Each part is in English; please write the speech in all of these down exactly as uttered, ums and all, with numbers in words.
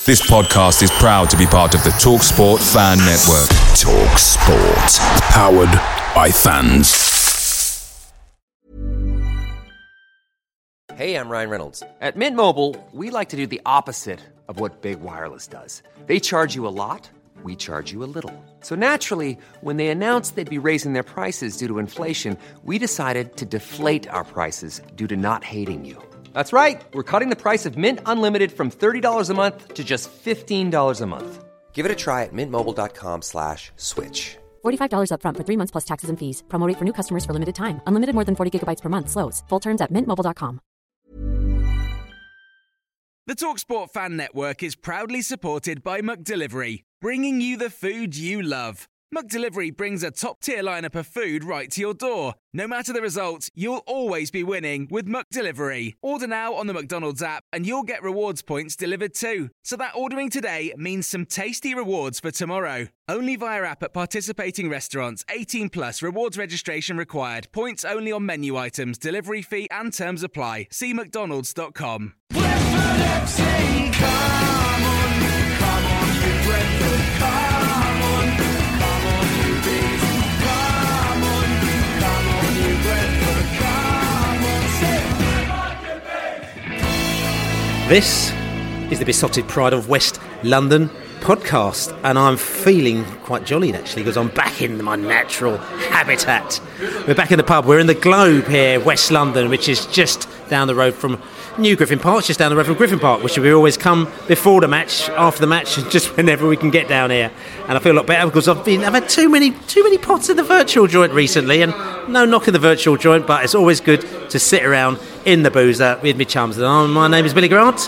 This podcast is proud to be part of the TalkSport Fan Network. TalkSport. Powered by fans. Hey, I'm Ryan Reynolds. At Mint Mobile, we like to do the opposite of what Big Wireless does. They charge you a lot, we charge you a little. So naturally, when they announced they'd be raising their prices due to inflation, we decided to deflate our prices due to not hating you. That's right. We're cutting the price of Mint Unlimited from thirty dollars a month to just fifteen dollars a month. Give it a try at mintmobile.com slash switch. forty-five dollars up front for three months plus taxes and fees. Promo rate for new customers for limited time. Unlimited more than forty gigabytes per month. Slows full terms at mint mobile dot com. The TalkSport Fan Network is proudly supported by McDelivery, bringing you the food you love. McDelivery brings a top-tier lineup of food right to your door. No matter the result, you'll always be winning with McDelivery. Order now on the McDonald's app and you'll get rewards points delivered too. So that ordering today means some tasty rewards for tomorrow. Only via app at participating restaurants. eighteen plus rewards registration required. Points only on menu items. Delivery fee and terms apply. See mcdonalds dot com. This is the Besotted Pride of West London podcast, and I'm feeling quite jolly actually because I'm back in my natural habitat. We're back in the pub. We're in the Globe here, West London, which is just down the road from New Griffin Park, just down the road from Griffin Park, which we always come before the match, after the match, just whenever we can get down here. And I feel a lot better because I've been I've had too many too many pots in the virtual joint recently, and no knock in the virtual joint, but it's always good to sit around in the boozer with me chums. And my name is Billy Grant,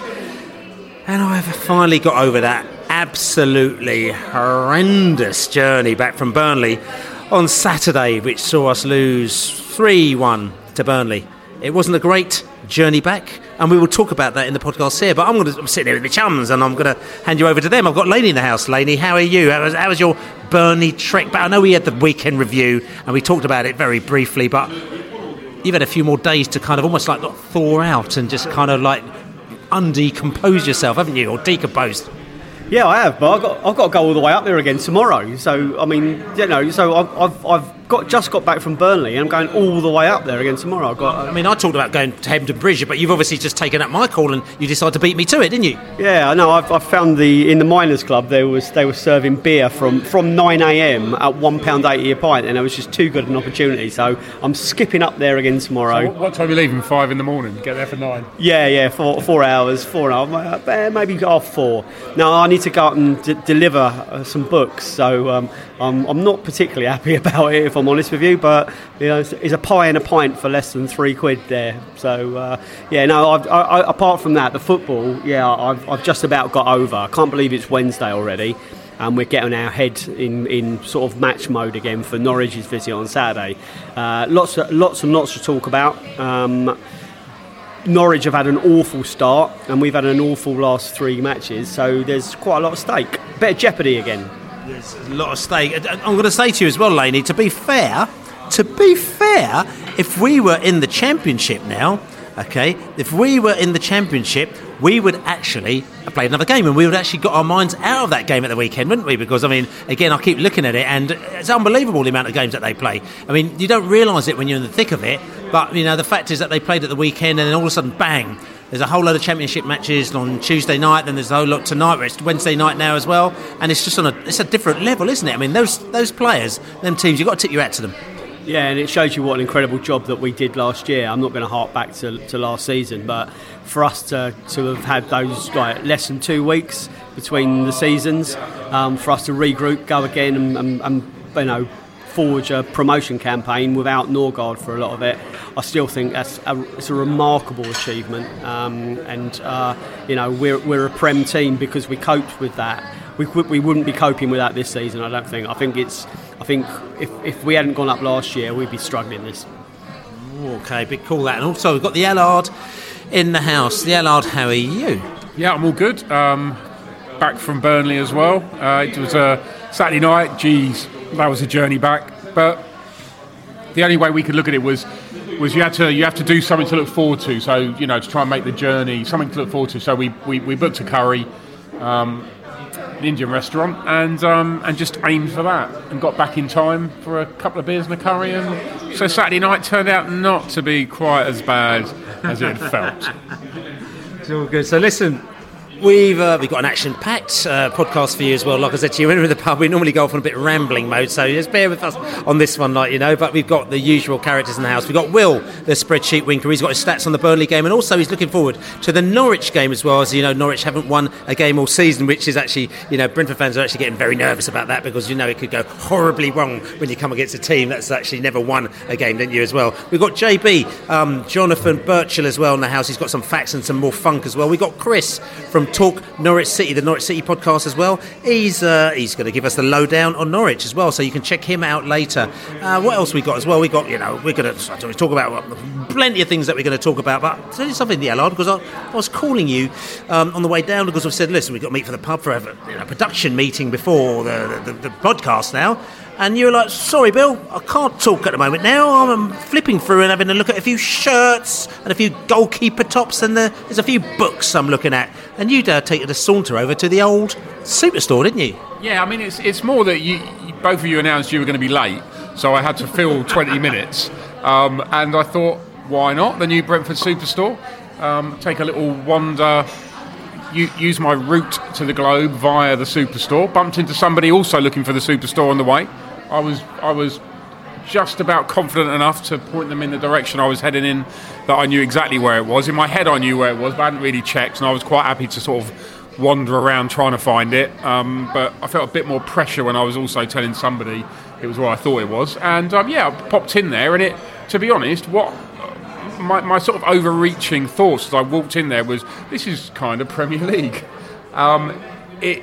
and I've finally got over that absolutely horrendous journey back from Burnley on Saturday, which saw us lose three one to Burnley. It wasn't a great journey back, and we will talk about that in the podcast here, but I'm going to I'm sitting here with my chums and I'm going to hand you over to them. I've got Lainey in the house. Lainey, how are you? How was, how was your Burnley trek back? I know we had the weekend review and we talked about it very briefly, but you've had a few more days to kind of almost like not thaw out and just kind of like undecompose yourself, haven't you, or decompose? Yeah, I have, but I've got, I've got to go all the way up there again tomorrow. So, I mean, you know, so I've, I've, I've got just got back from Burnley and I'm going all the way up there again tomorrow. I've got. Uh, I mean, I talked about going to Hampton Bridge, but you've obviously just taken up my call and you decided to beat me to it, didn't you? Yeah, I know. I've, I've found the in the Miners Club there was they were serving beer from, from nine a.m. at one pound eighty a pint, and it was just too good an opportunity. So I'm skipping up there again tomorrow. So what, what time are you leaving? Five in the morning. Get there for nine. Yeah, yeah, four four hours, four and a half, uh, maybe half four. Now I need to go out and d- deliver uh, some books, so um, I'm, I'm not particularly happy about it, if I'm honest with you. But you know, it's, it's a pie and a pint for less than three quid there. So uh, yeah, no. I've, I, I, apart from that, the football, yeah, I've, I've just about got over. I can't believe it's Wednesday already, and we're getting our head in, in sort of match mode again for Norwich's visit on Saturday. Uh, lots, of, lots and lots to talk about. Um, Norwich have had an awful start, and we've had an awful last three matches. So there's quite a lot at stake. Bit of jeopardy again. There's a lot of stake. I'm going to say to you as well, Lainey, to be fair, to be fair, if we were in the Championship now, okay, if we were in the Championship, we would actually have played another game, and we would actually got our minds out of that game at the weekend, wouldn't we? Because, I mean, again, I keep looking at it, and it's unbelievable the amount of games that they play. I mean, you don't realise it when you're in the thick of it, but, you know, the fact is that they played at the weekend, and then all of a sudden, bang, there's a whole load of Championship matches on Tuesday night, then there's a whole lot tonight, where it's Wednesday night now as well, and it's just on a it's a different level, isn't it? I mean, those those players, them teams, you've got to tip your hat to them. Yeah, and it shows you what an incredible job that we did last year. I'm not going to hark back to, to last season, but for us to, to have had those like less than two weeks between the seasons, um, for us to regroup, go again, and, and, and you know, forge a promotion campaign without Norgard for a lot of it, I still think that's a, it's a remarkable achievement. Um, and uh, you know, we're we're a Prem team because we coped with that. We we wouldn't be coping with that this season, I don't think. I think it's I think if if we hadn't gone up last year, we'd be struggling this. Okay, big call that. And also we've got the Allard in the house. The Allard, how are you? Yeah, I'm all good. Um, back from Burnley as well. Uh, it was a Saturday night. Geez, that was a journey back. But the only way we could look at it was was you had to you have to do something to look forward to. So, you know, to try and make the journey something to look forward to. So we we, we booked a curry. um, an Indian restaurant, and um, and just aimed for that, and got back in time for a couple of beers and a curry, and so Saturday night turned out not to be quite as bad as it had felt. It's all good. So listen, we've uh, we've got an action-packed uh, podcast for you as well. Like I said to you, when we're in the pub, we normally go off on a bit of rambling mode, so just bear with us on this one, like you know. But we've got the usual characters in the house. We've got Will, the spreadsheet winker. He's got his stats on the Burnley game, and also he's looking forward to the Norwich game as well. As you know, Norwich haven't won a game all season, which is actually, you know, Brentford fans are actually getting very nervous about that, because you know it could go horribly wrong when you come against a team that's actually never won a game, didn't you, as well. We've got J B, um, Jonathan Birchall as well in the house. He's got some facts and some more funk as well. We've got Chris from Talk Norwich City, the Norwich City podcast as well. He's uh, he's going to give us the lowdown on Norwich as well, so you can check him out later. Uh, what else we got as well? We got, you know, we're going to talk about plenty of things that we're going to talk about, but I'll tell you something, Allard, because I, I was calling you um, on the way down, because I've said, listen, we've got to meet for the pub for a you know, production meeting before the, the, the podcast now. And you were like, sorry, Bill, I can't talk at the moment now. I'm flipping through and having a look at a few shirts and a few goalkeeper tops, and the, there's a few books I'm looking at. And you'd uh, taken a saunter over to the old Superstore, didn't you? Yeah, I mean, it's it's more that you, you both of you announced you were going to be late, so I had to fill twenty minutes. Um, and I thought, why not? The new Brentford Superstore. Um, take a little wander. You, use my route to the Globe via the Superstore. Bumped into somebody also looking for the Superstore on the way. I was I was just about confident enough to point them in the direction I was heading in, that I knew exactly where it was. In my head I knew where it was, but I hadn't really checked, and I was quite happy to sort of wander around trying to find it. Um, but I felt a bit more pressure when I was also telling somebody it was where I thought it was. And um, yeah, I popped in there, and it, to be honest, what my, my sort of overreaching thoughts as I walked in there was, this is kind of Premier League. Um, it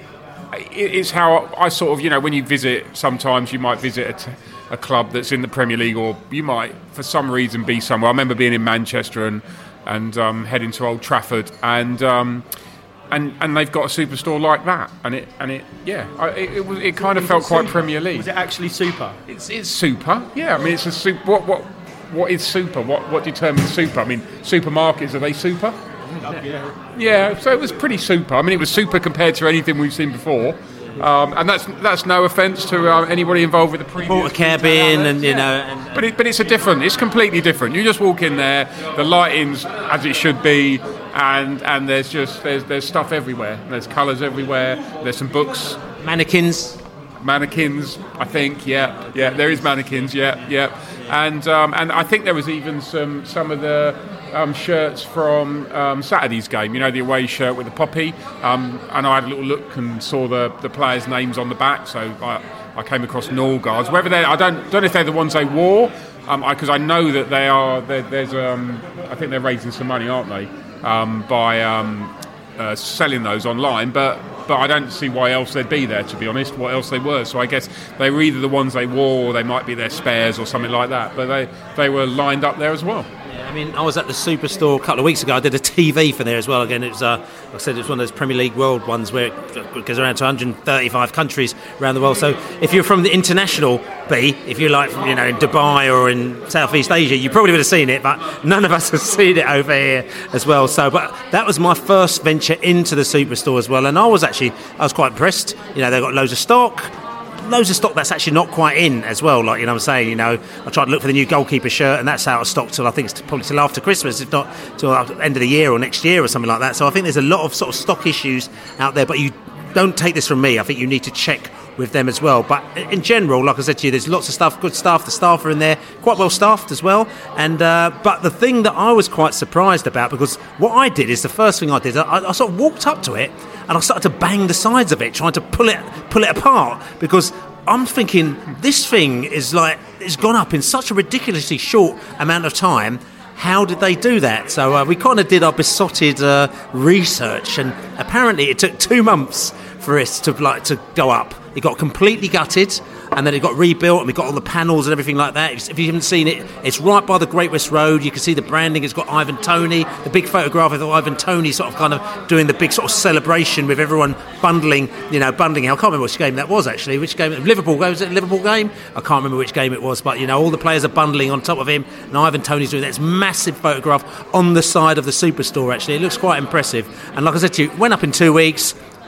It's how I sort of, you know, when you visit, sometimes you might visit a, t- a club that's in the Premier League, or you might, for some reason, be somewhere. I remember being in Manchester and and um, heading to Old Trafford, and um, and and they've got a Superstore like that, and it and it, yeah, I, it it, was, it kind of felt quite Premier League. Was it actually super? It's it's super, yeah. I mean, it's a super. What what what is super? What what determines super? I mean, supermarkets, are they super? Yeah. yeah, so it was pretty super. I mean, it was super compared to anything we've seen before, um, and that's that's no offence to uh, anybody involved with the previous. Bought a cabin, and you yeah. know, and, but it, but it's a different. It's completely different. You just walk in there, the lighting's as it should be, and and there's just there's there's stuff everywhere. There's colours everywhere. There's some books, mannequins. Mannequins, I think, yeah, yeah. There is mannequins, yeah, yeah, and um, and I think there was even some some of the um, shirts from um, Saturday's game. You know, the away shirt with the poppy. Um, and I had a little look and saw the, the players' names on the back. So I, I came across Norgards. Whether they, I don't don't know if they're the ones they wore, because um, I, I know that they are. There's um, I think they're raising some money, aren't they, um, by um, uh, selling those online, but. But I don't see why else they'd be there, to be honest, what else they were. So I guess they were either the ones they wore, or they might be their spares or something like that. But they, they were lined up there as well. Yeah, I mean, I was at the Superstore a couple of weeks ago. I did a T V for there as well. Again, it was, uh, like I said, it's one of those Premier League World ones where it goes around to one hundred thirty-five countries around the world. So if you're from the international B, if you're like, you know, in Dubai or in Southeast Asia, you probably would have seen it, but none of us have seen it over here as well. So, but that was my first venture into the Superstore as well, and I was actually, I was quite impressed. You know, they've got loads of stock. Loads of stock that's actually not quite in as well. Like, you know what I'm saying, you know, I tried to look for the new goalkeeper shirt, and that's out of stock till I think it's probably till after Christmas, if not till the end of the year or next year or something like that. So I think there's a lot of sort of stock issues out there, but you don't take this from me. I think you need to check with them as well. But in general, like I said to you, there's lots of stuff, good staff. The staff are in there, quite well staffed as well. And uh, but the thing that I was quite surprised about, because what I did is the first thing I did, I, I sort of walked up to it and I started to bang the sides of it, trying to pull it pull it apart, because I'm thinking this thing is like, it's gone up in such a ridiculously short amount of time. How did they do that? So uh, we kind of did our besotted uh, research, and apparently it took two months for us to like to go up. It got completely gutted, and then it got rebuilt, and we got all the panels and everything like that. If you haven't seen it, it's right by the Great West Road. You can see the branding. It's got Ivan Toney, the big photograph of Ivan Toney sort of kind of doing the big sort of celebration with everyone bundling, you know, bundling. I can't remember which game that was actually. Which game? Liverpool. Was it a Liverpool game? I can't remember which game it was, but you know, all the players are bundling on top of him, and Ivan Toney's doing that. It's a massive photograph on the side of the Superstore. Actually, it looks quite impressive. And like I said to you, went up in two weeks.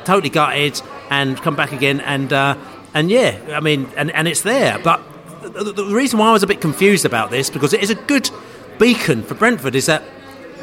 totally gutted, and come back again, and uh, and yeah, I mean, and, and it's there. But the, the reason why I was a bit confused about this, because it is a good beacon for Brentford, is that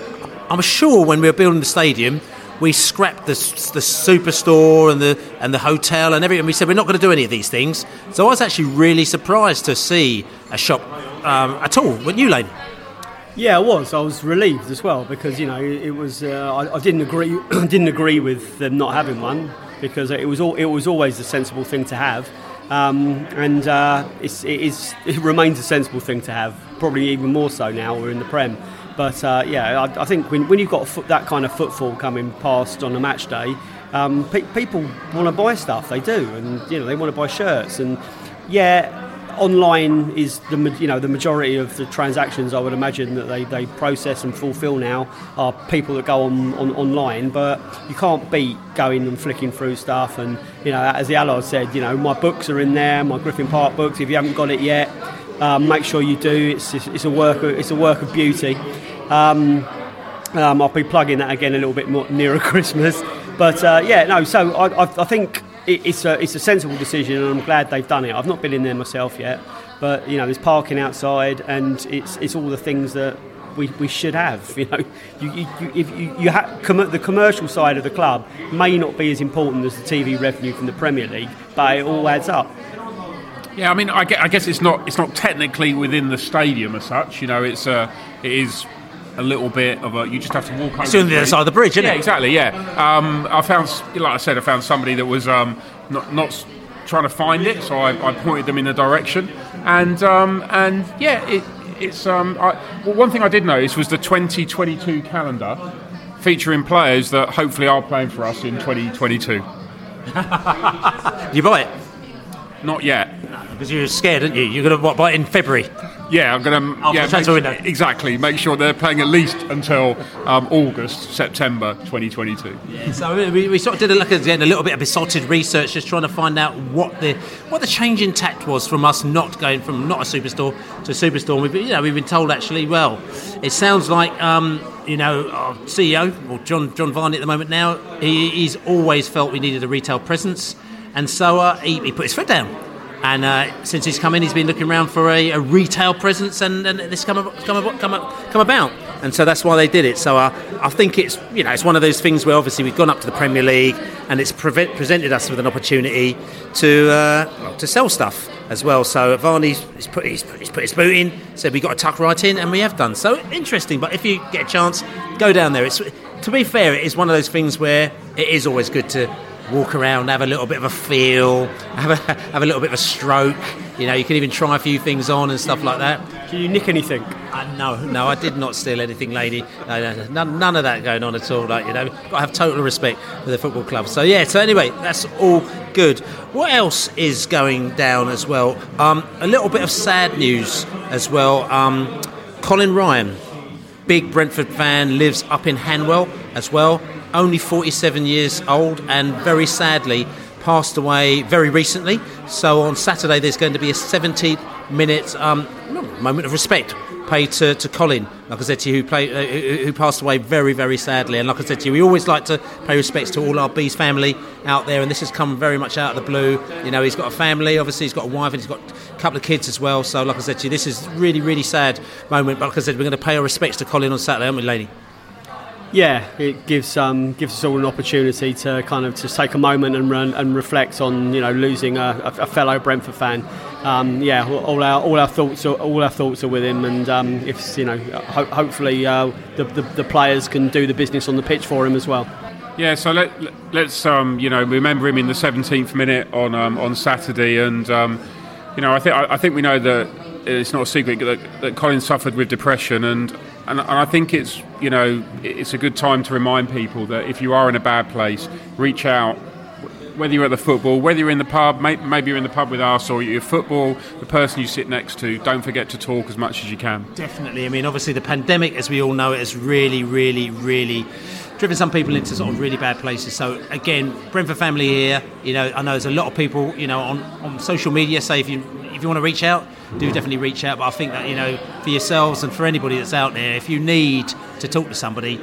I'm sure when we were building the stadium, we scrapped the the superstore and the and the hotel and everything. We said we're not going to do any of these things. So I was actually really surprised to see a shop um, at all. Weren't you, Lane? Yeah, I was. I was relieved as well, because you know it was. Uh, I, I didn't agree. didn't agree with them not having one, because it was all, it was always a sensible thing to have, um, and uh, it's, it is it remains a sensible thing to have. Probably even more so now we're in the Prem. But uh, yeah, I, I think when, when you've got a foot, that kind of footfall coming past on a match day, um, pe- people want to buy stuff. They do, and you know they want to buy shirts. And yeah, online is the you know the majority of the transactions I would imagine that they, they process and fulfil now are people that go on, on online. But you can't beat going and flicking through stuff. And you know, as the Allard said, you know, my books are in there, my Griffin Park books. If you haven't got it yet, Um, make sure you do. It's it's a work of, it's a work of beauty. Um, um, I'll be plugging that again a little bit more nearer Christmas. But uh, yeah, no. So I, I, I think it, it's a it's a sensible decision, and I'm glad they've done it. I've not been in there myself yet, but you know, there's parking outside, and it's it's all the things that we, we should have. You know, you you, you if you, you ha- com- the commercial side of the club may not be as important as the T V revenue from the Premier League, but it all adds up. Yeah, I mean, I guess it's not it's not technically within the stadium as such. You know, it's uh, it is a little bit of a. You just have to walk over. It's on the other side of the bridge, isn't yeah, it? Exactly. Yeah, um, I found, like I said, I found somebody that was um, not not trying to find it, so I, I pointed them in the direction, and um, and yeah, it, it's. Um, I, well, one thing I did notice was the twenty twenty-two calendar featuring players that hopefully are playing for us in twenty twenty-two. Did you buy it? Not yet. Because you were scared, didn't you? You're going to what, buy it in February? Yeah, I'm going to. After Yeah, the transfer make, window. exactly. Make sure they're playing at least until um, August, September twenty twenty-two. Yeah, so we, we sort of did a look at again, a little bit of besotted research, just trying to find out what the what the change in tact was from us not going from not a superstore to a superstore. And we've been, you know, we've been told actually, well, it sounds like um, you know, our C E O, or John John Varney at the moment now, he, he's always felt we needed a retail presence, and so uh, he, he put his foot down. And uh, since he's come in, he's been looking around for a, a retail presence, and, and this come about, come about, come come about. And so that's why they did it. So uh, I think it's you know it's one of those things where obviously we've gone up to the Premier League, and it's pre- presented us with an opportunity to uh, well, to sell stuff as well. So Varney's he's put he's, he's put his boot in, said we got to tuck right in, and we have done. So interesting. But if you get a chance, go down there. It's to be fair, it is one of those things where it is always good to walk around, have a little bit of a feel, have a have a little bit of a stroke. You know, you can even try a few things on and stuff like that. Did you nick anything? Uh, no, no, I did not steal anything, lady. No, no, none, none of that going on at all. Like, you know, got to have total respect for the football club. So yeah. So anyway, that's all good. What else is going down as well? Um, a little bit of sad news as well. Um, Colin Ryan, big Brentford fan, lives up in Hanwell as well. Only forty-seven years old, and very sadly passed away very recently. So on Saturday there's going to be a seventy minute um, moment of respect paid to, to Colin, like I said to you, who, play, uh, who, who passed away very, very sadly. And like I said to you, we always like to pay respects to all our Bees family out there, and this has come very much out of the blue. You know, he's got a family, obviously he's got a wife, and he's got a couple of kids as well. So like I said to you, this is really, really sad moment. But like I said, we're going to pay our respects to Colin on Saturday, aren't we, lady? Yeah, it gives um, gives us all an opportunity to kind of just take a moment and run and reflect on you know losing a, a fellow Brentford fan. Um, yeah, all our all our thoughts are, all our thoughts are with him, and um, if you know, ho- hopefully uh, the, the the players can do the business on the pitch for him as well. Yeah, so let, let's um, you know remember him in the seventeenth minute on um, on Saturday, and um, you know I think I, I think we know that it's not a secret that, that Colin suffered with depression, and. And, and I think it's, you know, it's a good time to remind people that if you are in a bad place, reach out, whether you're at the football, whether you're in the pub, may, maybe you're in the pub with us, or you're football, the person you sit next to, don't forget to talk as much as you can. Definitely. I mean, obviously the pandemic, as we all know, has really, really, really driven some people into sort of really bad places. So again, Brentford family here, you know, I know there's a lot of people, you know, on, on social media say if you if you want to reach out, do definitely reach out. But I think that, you know, for yourselves and for anybody that's out there, if you need to talk to somebody,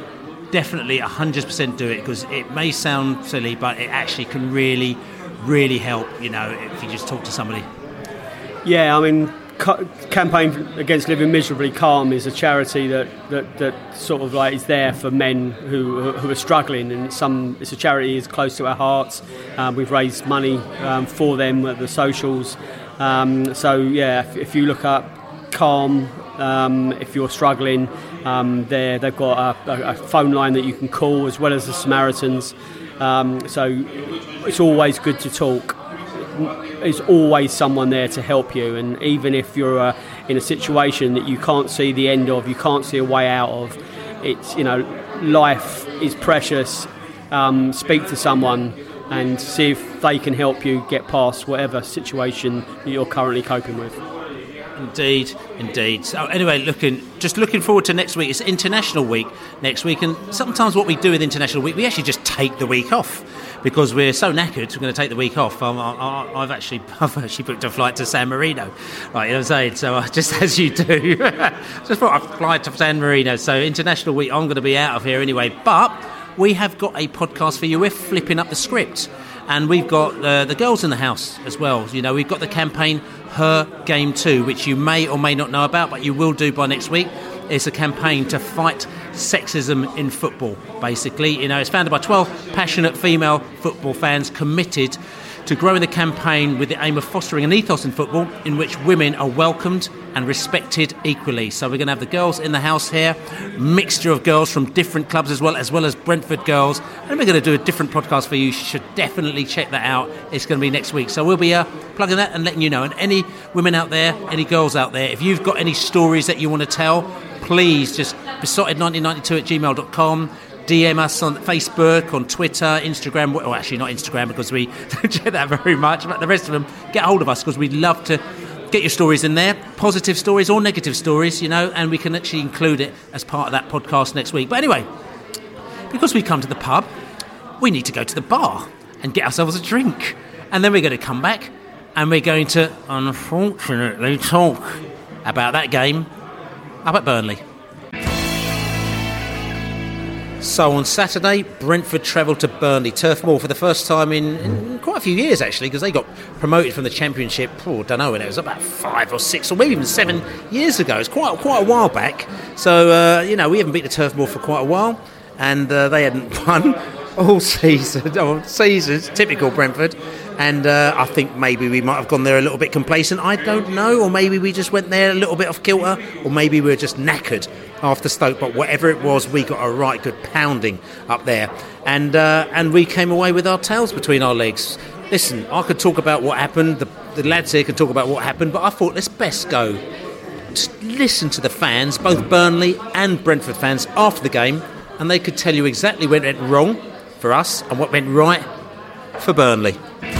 definitely one hundred percent do it, because it may sound silly, but it actually can really, really help, you know, if you just talk to somebody. Yeah, I mean, Campaign Against Living Miserably Calm is a charity that, that, that sort of like is there for men who who are struggling, and some it's a charity is close to our hearts. Um, we've raised money um, for them at the socials. Um, so yeah, if, if you look up Calm, um, if you're struggling, um, they've got a, a, a phone line that you can call, as well as the Samaritans. Um, so it's always good to talk. There's always someone there to help you, and even if you're uh, in a situation that you can't see the end of, you can't see a way out of, it's, you know, life is precious. Um, speak to someone and see if they can help you get past whatever situation that you're currently coping with. Indeed, indeed. So anyway, looking just looking forward to next week. It's International Week next week, and sometimes what we do with International Week, we actually just take the week off because we're so knackered. We're going to take the week off. Um, I, I've actually I've actually booked a flight to San Marino, right? You know what I'm saying? So uh, just as you do, just thought I'd fly to San Marino. So International Week, I'm going to be out of here anyway. But we have got a podcast for you. We're flipping up the script. And we've got uh, the girls in the house as well. You know, we've got the campaign Her Game Too, which you may or may not know about, but you will do by next week. It's a campaign to fight sexism in football, basically. You know, it's founded by twelve passionate female football fans committed to growing the campaign with the aim of fostering an ethos in football in which women are welcomed and respected equally. So we're going to have the girls in the house here, mixture of girls from different clubs as well, as well as Brentford girls. And we're going to do a different podcast for you. You should definitely check that out. It's going to be next week. So we'll be uh, plugging that and letting you know. And any women out there, any girls out there, if you've got any stories that you want to tell, please just besotted nineteen ninety-two at gmail dot com. D M us on Facebook, on Twitter, Instagram. Well, actually not Instagram because we don't check that very much, but the rest of them, get hold of us because we'd love to get your stories in there, positive stories or negative stories, you know, and we can actually include it as part of that podcast next week. But anyway, because we come to the pub, we need to go to the bar and get ourselves a drink. And then we're going to come back and we're going to, unfortunately, talk about that game up at Burnley. So on Saturday, Brentford travelled to Burnley, Turf Moor, for the first time in, in quite a few years, actually, because they got promoted from the Championship, oh, I don't know when it was, about five or six or maybe even seven years ago. It's quite quite a while back. So, uh, you know, we haven't been to Turf Moor for quite a while, and uh, they hadn't won all season, all seasons, typical Brentford. And uh, I think maybe we might have gone there a little bit complacent, I don't know, or maybe we just went there a little bit off kilter, or maybe we were just knackered after Stoke. But whatever it was, we got a right good pounding up there, and uh, and we came away with our tails between our legs. Listen, I could talk about what happened, the, the lads here could talk about what happened, but I thought let's best go just listen to the fans, both Burnley and Brentford fans, after the game, and they could tell you exactly what went wrong for us and what went right for Burnley.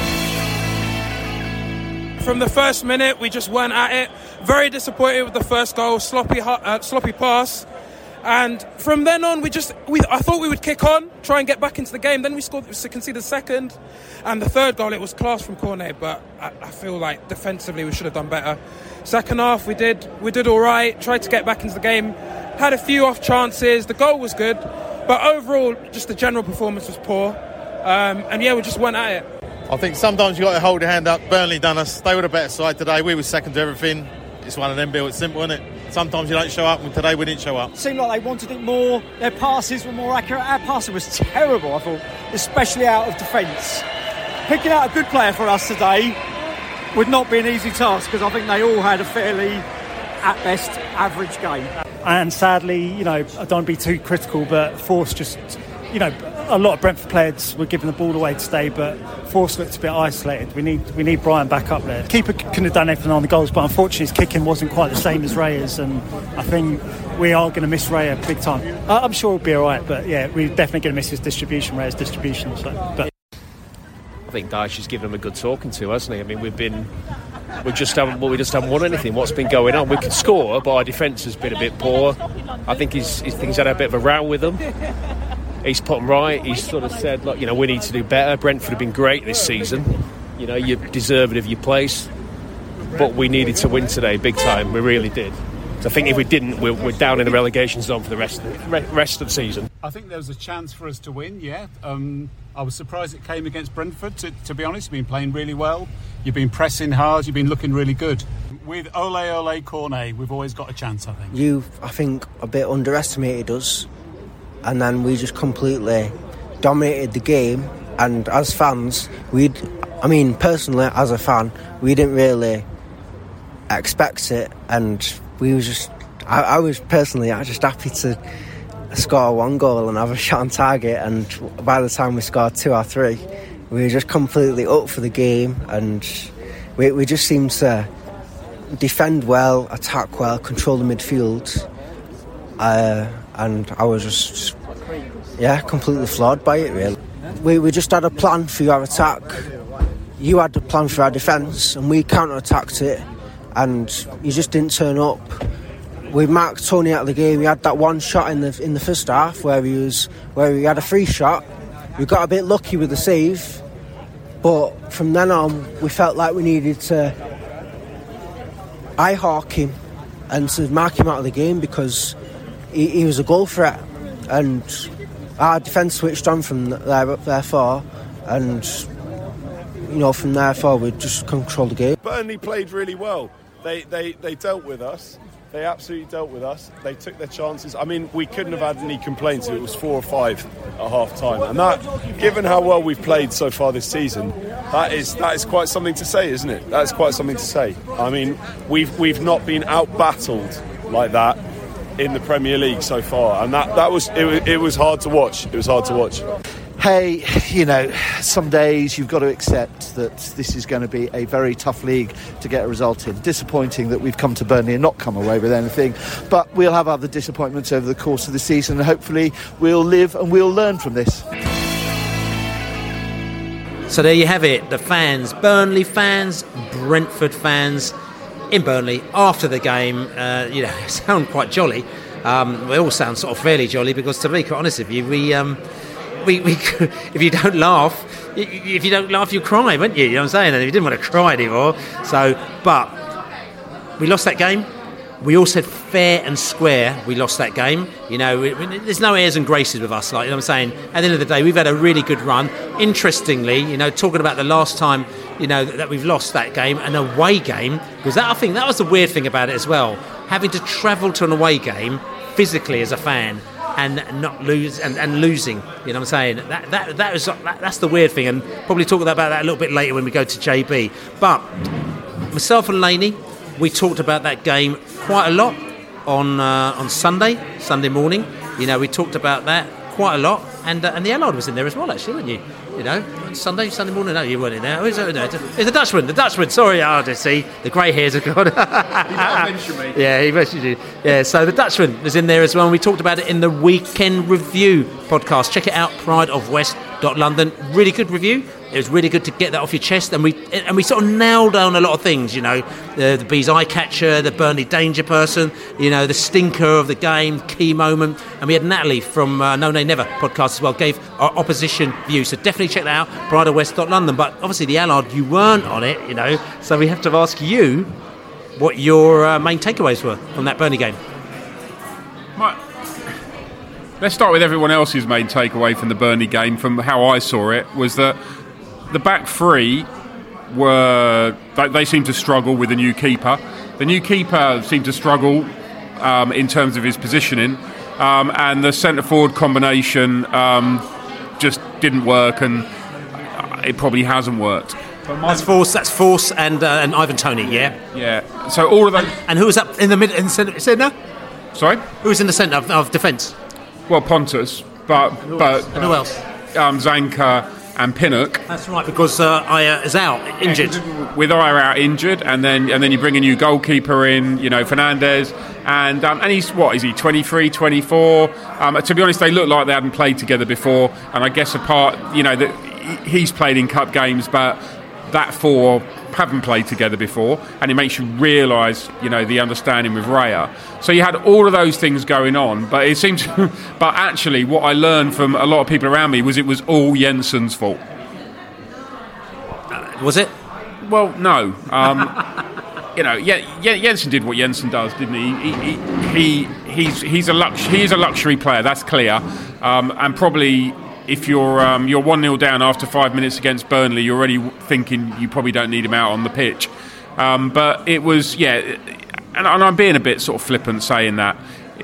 From the first minute, we just weren't at it. Very disappointed with the first goal, sloppy, uh, sloppy pass, and from then on, we just we I thought we would kick on, try and get back into the game. Then we scored, conceded the second, and the third goal. It was class from Cornet, but I, I feel like defensively we should have done better. Second half, we did we did all right. Tried to get back into the game, had a few off chances. The goal was good, but overall, just the general performance was poor. Um, and yeah, we just weren't at it. I think sometimes you got to hold your hand up. Burnley done us. They were the better side today. We were second to everything. It's one of them, Bill. It's simple, isn't it? Sometimes you don't show up, and today we didn't show up. It seemed like they wanted it more. Their passes were more accurate. Our passing was terrible, I thought, especially out of defence. Picking out a good player for us today would not be an easy task because I think they all had a fairly, at best, average game. And sadly, you know, I don't want to be too critical, but Force just, you know, a lot of Brentford players were giving the ball away today, but Force looked a bit isolated. We need we need Brian back up there. Keeper couldn't have done anything on the goals, but unfortunately his kicking wasn't quite the same as Raya's, and I think we are going to miss Raya big time. I'm sure we'll be all right, but yeah, we're definitely going to miss his distribution, Raya's distribution. So, but I think Dyche has given him a good talking to, hasn't he? I mean, we've been we just haven't well, we just haven't won anything. What's been going on? We can score, but our defence has been a bit poor. I think he's he's, he's had a bit of a row with them. He's put them right. He's sort of said, look, you know, we need to do better. Brentford have been great this season. You know, you're deserving of your place. But we needed to win today, big time. We really did. So I think if we didn't, we're, we're down in the relegation zone for the rest of the rest of the season. I think there was a chance for us to win. Yeah, um, I was surprised it came against Brentford. To, to be honest, you've been playing really well. You've been pressing hard. You've been looking really good. With Ole Ole Cornet, we've always got a chance. I think you, I think, a bit underestimated us, and then we just completely dominated the game. And as fans, we'd, I mean, personally, as a fan, we didn't really expect it, and we were just, I, I was personally, I was just happy to score one goal and have a shot on target, and by the time we scored two or three, we were just completely up for the game, and we, we just seemed to defend well, attack well, control the midfield, uh, and I was just, yeah, completely floored by it, really. We, we just had a plan for our attack. You had a plan for our defence, and we counter-attacked it, and you just didn't turn up. We marked Tony out of the game. He had that one shot in the in the first half where he was where he had a free shot. We got a bit lucky with the save, but from then on we felt like we needed to eye-hawk him and to mark him out of the game because he, he was a goal threat, and our defence switched on from there therefore, and you know from there forward just controlled the game. Burnley played really well. They they they dealt with us. They absolutely dealt with us. They took their chances. I mean, we couldn't have had any complaints if it was four or five at half time. And that, given how well we've played so far this season, that is that is quite something to say, isn't it? That's quite something to say. I mean, we've we've not been out-battled like that in the Premier League so far, and that, that was it, it was hard to watch. It was hard to watch. Hey, you know, some days you've got to accept that this is going to be a very tough league to get a result in. Disappointing that we've come to Burnley and not come away with anything, but we'll have other disappointments over the course of the season, and hopefully we'll live and we'll learn from this. So there you have it, the fans, Burnley fans, Brentford fans in Burnley after the game. Uh, you know, sound quite jolly. Um, we all sound sort of fairly jolly because, to be quite honest with you, we... Um, We, we, if you don't laugh, if you don't laugh, you cry, won't you? You know what I'm saying? And you didn't want to cry anymore. So, but we lost that game. We all said fair and square. We lost that game. You know, we, we, there's no airs and graces with us. Like you know what I'm saying. At the end of the day, we've had a really good run. Interestingly, you know, talking about the last time, you know, that, that we've lost that game, an away game, because that I think that was the weird thing about it as well. Having to travel to an away game physically as a fan. And not lose and, and losing, you know what I'm saying? That that that was that, that's the weird thing, and probably talk about that a little bit later when we go to J B. But myself and Laney, we talked about that game quite a lot on uh, on Sunday, Sunday morning. You know, we talked about that quite a lot, and uh, and the Allard was in there as well, actually, weren't you? You know, Sunday, Sunday morning. No, you weren't in there. Who's, no, it's the Dutchman. The Dutchman. Sorry, I oh, see the grey hairs have gone. He mentioned me. Yeah, he mentioned you. Yeah, so the Dutchman was in there as well, and we talked about it in the Weekend Review podcast. Check it out, pride of west dot london. Really good review. It was really good to get that off your chest, and we and we sort of nailed down a lot of things. You know, the, the Bees eye catcher, the Burnley danger person. You know, the stinker of the game, key moment, and we had Natalie from uh, No Nay Never podcast as well. Gave our opposition view, so definitely check that out, pride of west dot london. But obviously, the Allard, you weren't on it. You know, so we have to ask you what your uh, main takeaways were from that Burnley game. My, let's start with everyone else's main takeaway from the Burnley game. From how I saw it, was that the back three were they, they seemed to struggle with the new keeper. The new keeper seemed to struggle um, in terms of his positioning, um, and the centre forward combination um, just didn't work, and it probably hasn't worked. That's Force. That's Force and uh, and Ivan Toney. Yeah. Yeah. So all of those. And, and who was up in the mid in the centre? centre? Sorry. Who was in the centre of, of defence? Well, Pontus, but who but and who else? Um, Zanka and Pinnock. That's right, because uh, Aya is out injured. With Aya out injured, and then and then you bring a new goalkeeper in, you know, Fernandez, and um, and he's what is he twenty-three, twenty-four? Um, to be honest, they look like they hadn't played together before, and I guess apart, you know, that he's played in cup games, but that four haven't played together before, and it makes you realise, you know, the understanding with Raya. So you had all of those things going on, but it seems. But actually, what I learned from a lot of people around me was it was all Jensen's fault. Uh, was it? Well, no. Um, you know, yeah, Jensen did what Jensen does, didn't he? He, he, he he's he's a lux- he is a luxury player. That's clear, um, and probably. If you're um, you're one nil down after five minutes against Burnley, you're already thinking you probably don't need him out on the pitch. Um, but it was, yeah, and, and I'm being a bit sort of flippant saying that.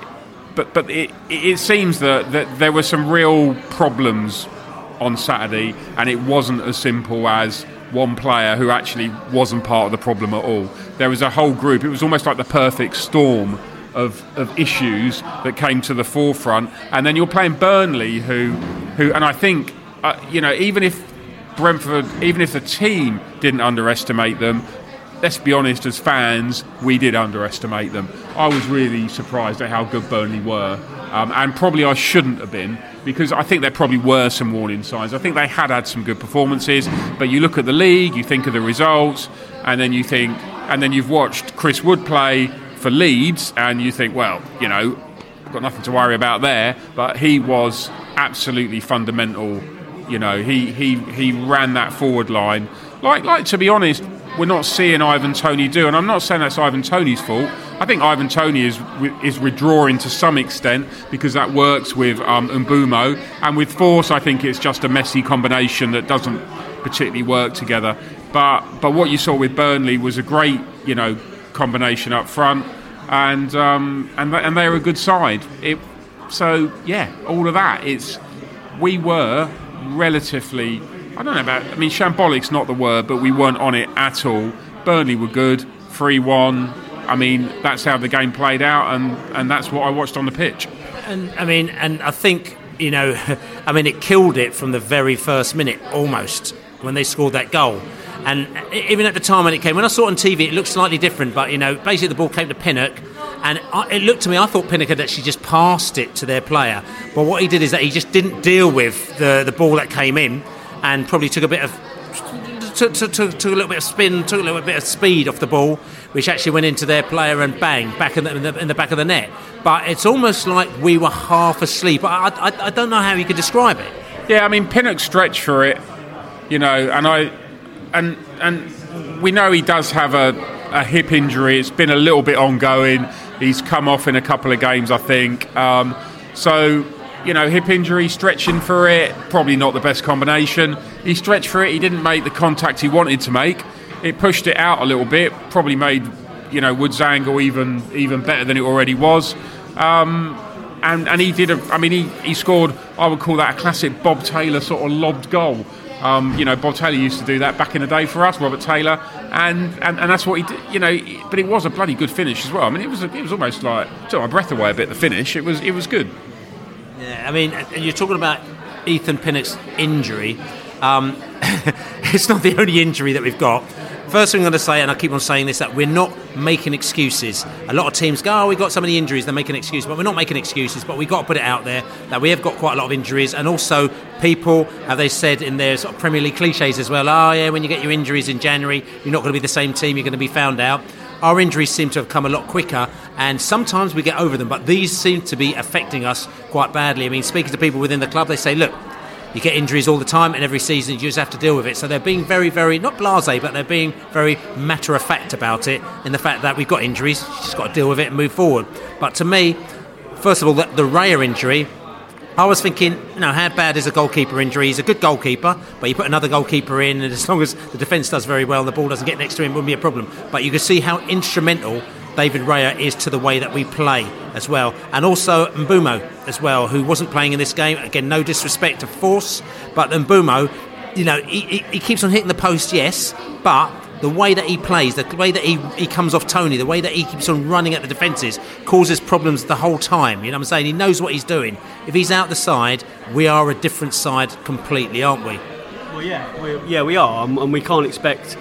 But but it, it seems that, that there were some real problems on Saturday, and it wasn't as simple as one player who actually wasn't part of the problem at all. There was a whole group. It was almost like the perfect storm of of issues that came to the forefront, and then you're playing Burnley, who, who, and I think, uh, you know, even if Brentford, even if the team didn't underestimate them, let's be honest, as fans, we did underestimate them. I was really surprised at how good Burnley were, um, and probably I shouldn't have been, because I think there probably were some warning signs. I think they had had some good performances, but you look at the league, you think of the results, and then you think, and then you've watched Chris Wood play for Leeds, and you think, well, you know, got nothing to worry about there. But he was absolutely fundamental. You know, he he he ran that forward line. Like like to be honest, we're not seeing Ivan Toney do, and I'm not saying that's Ivan Toney's fault. I think Ivan Toney is is withdrawing to some extent because that works with um, Mbeumo, and with Force, I think it's just a messy combination that doesn't particularly work together. But but what you saw with Burnley was a great, you know, combination up front, and um, and and they're a good side. It, so yeah, all of that. It's we were relatively. I don't know about. I mean, shambolic's not the word, but we weren't on it at all. Burnley were good, three one. I mean, that's how the game played out, and, and that's what I watched on the pitch. And I mean, and I think, you know, I mean, it killed it from the very first minute, almost, when they scored that goal. And even at the time when it came, when I saw it on T V, it looked slightly different. But, you know, basically the ball came to Pinnock, and it looked to me, I thought Pinnock had actually just passed it to their player. But what he did is that he just didn't deal with the, the ball that came in, and probably took a bit of took, took, took, took a little bit of spin, took a little bit of speed off the ball, which actually went into their player and bang, back in the, in the, in the back of the net. But it's almost like we were half asleep. I, I, I don't know how you could describe it. Yeah, I mean, Pinnock stretched for it, you know, and I and and we know he does have a, a hip injury. It's been a little bit ongoing. He's come off in a couple of games, I think. Um, so. You know, hip injury, stretching for it, probably not the best combination. He stretched for it, he didn't make the contact he wanted to make. It pushed it out a little bit, probably made, you know, Wood's angle even even better than it already was. Um, and, and he did, a, I mean, he, he scored, I would call that a classic Bob Taylor sort of lobbed goal. Um, you know, Bob Taylor used to do that back in the day for us, Robert Taylor, and, and, and that's what he did, you know, but it was a bloody good finish as well. I mean, it was a, it was almost like, took my breath away a bit, the finish. It was it was good. Yeah, I mean, and you're talking about Ethan Pinnock's injury. Um, it's not the only injury that we've got. First thing I'm going to say, and I keep on saying this, that we're not making excuses. A lot of teams go, oh, we've got so many injuries, they're making excuses. But we're not making excuses, but we've got to put it out there that we have got quite a lot of injuries. And also, people, have they said in their sort of Premier League cliches as well, oh, yeah, when you get your injuries in January, you're not going to be the same team, you're going to be found out. Our injuries seem to have come a lot quicker, and sometimes we get over them, but these seem to be affecting us quite badly. I mean, speaking to people within the club, they say, look, you get injuries all the time, and every season you just have to deal with it. So they're being very, very, not blasé, but they're being very matter-of-fact about it, in the fact that we've got injuries, you just got to deal with it and move forward. But to me, first of all, the, the Raya injury, I was thinking, you know, how bad is a goalkeeper injury? He's a good goalkeeper, but you put another goalkeeper in, and as long as the defence does very well and the ball doesn't get next to him, it wouldn't be a problem. But you can see how instrumental David Raya is to the way that we play as well. And also Mbeumo as well, who wasn't playing in this game. Again, no disrespect to Force, but Mbeumo, you know, he, he, he keeps on hitting the post, yes, but the way that he plays, the way that he, he comes off Toney, the way that he keeps on running at the defences causes problems the whole time. You know what I'm saying? He knows what he's doing. If he's out the side, we are a different side completely, aren't we? Well, yeah, we, yeah, we are, and we can't expect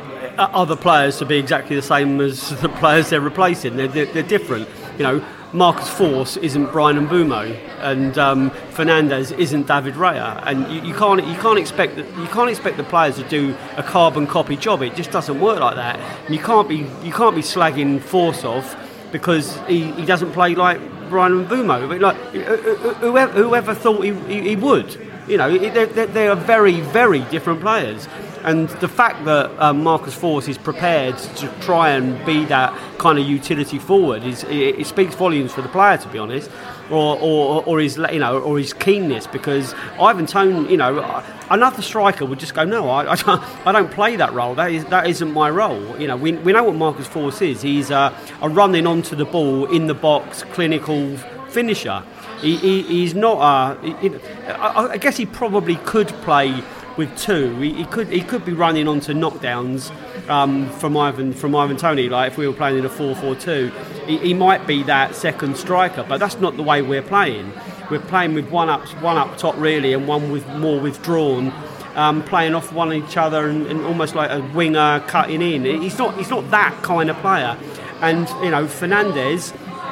other players to be exactly the same as the players they're replacing. They're, they're, they're different. You know, Marcus Force isn't Brian Mbeumo, and um, Fernandez isn't David Raya, and you, you can't you can't expect that, you can't expect the players to do a carbon copy job. It just doesn't work like that. And you can't be you can't be slagging Force off because he, he doesn't play like Brian Mbeumo. But like whoever, whoever thought he, he, he would, you know, they're, they're very very different players. And the fact that um, Marcus Forss is prepared to try and be that kind of utility forward is it, it speaks volumes for the player, to be honest, or or or his you know or his keenness. Because Ivan Toney, you know, another striker would just go, no, I, I don't I don't play that role. That is that isn't my role. You know, we we know what Marcus Forss is. He's a, a running onto the ball in the box, clinical finisher. He, he he's not a. He, I, I guess he probably could play with two. He, he could he could be running onto knockdowns um, from Ivan from Ivan Toney. Like if we were playing in a four four two, he, he might be that second striker. But that's not the way we're playing. We're playing with one up one up top really, and one with more withdrawn, um, playing off one each other, and, and almost like a winger cutting in. He's not he's not that kind of player. And you know, Fernandes,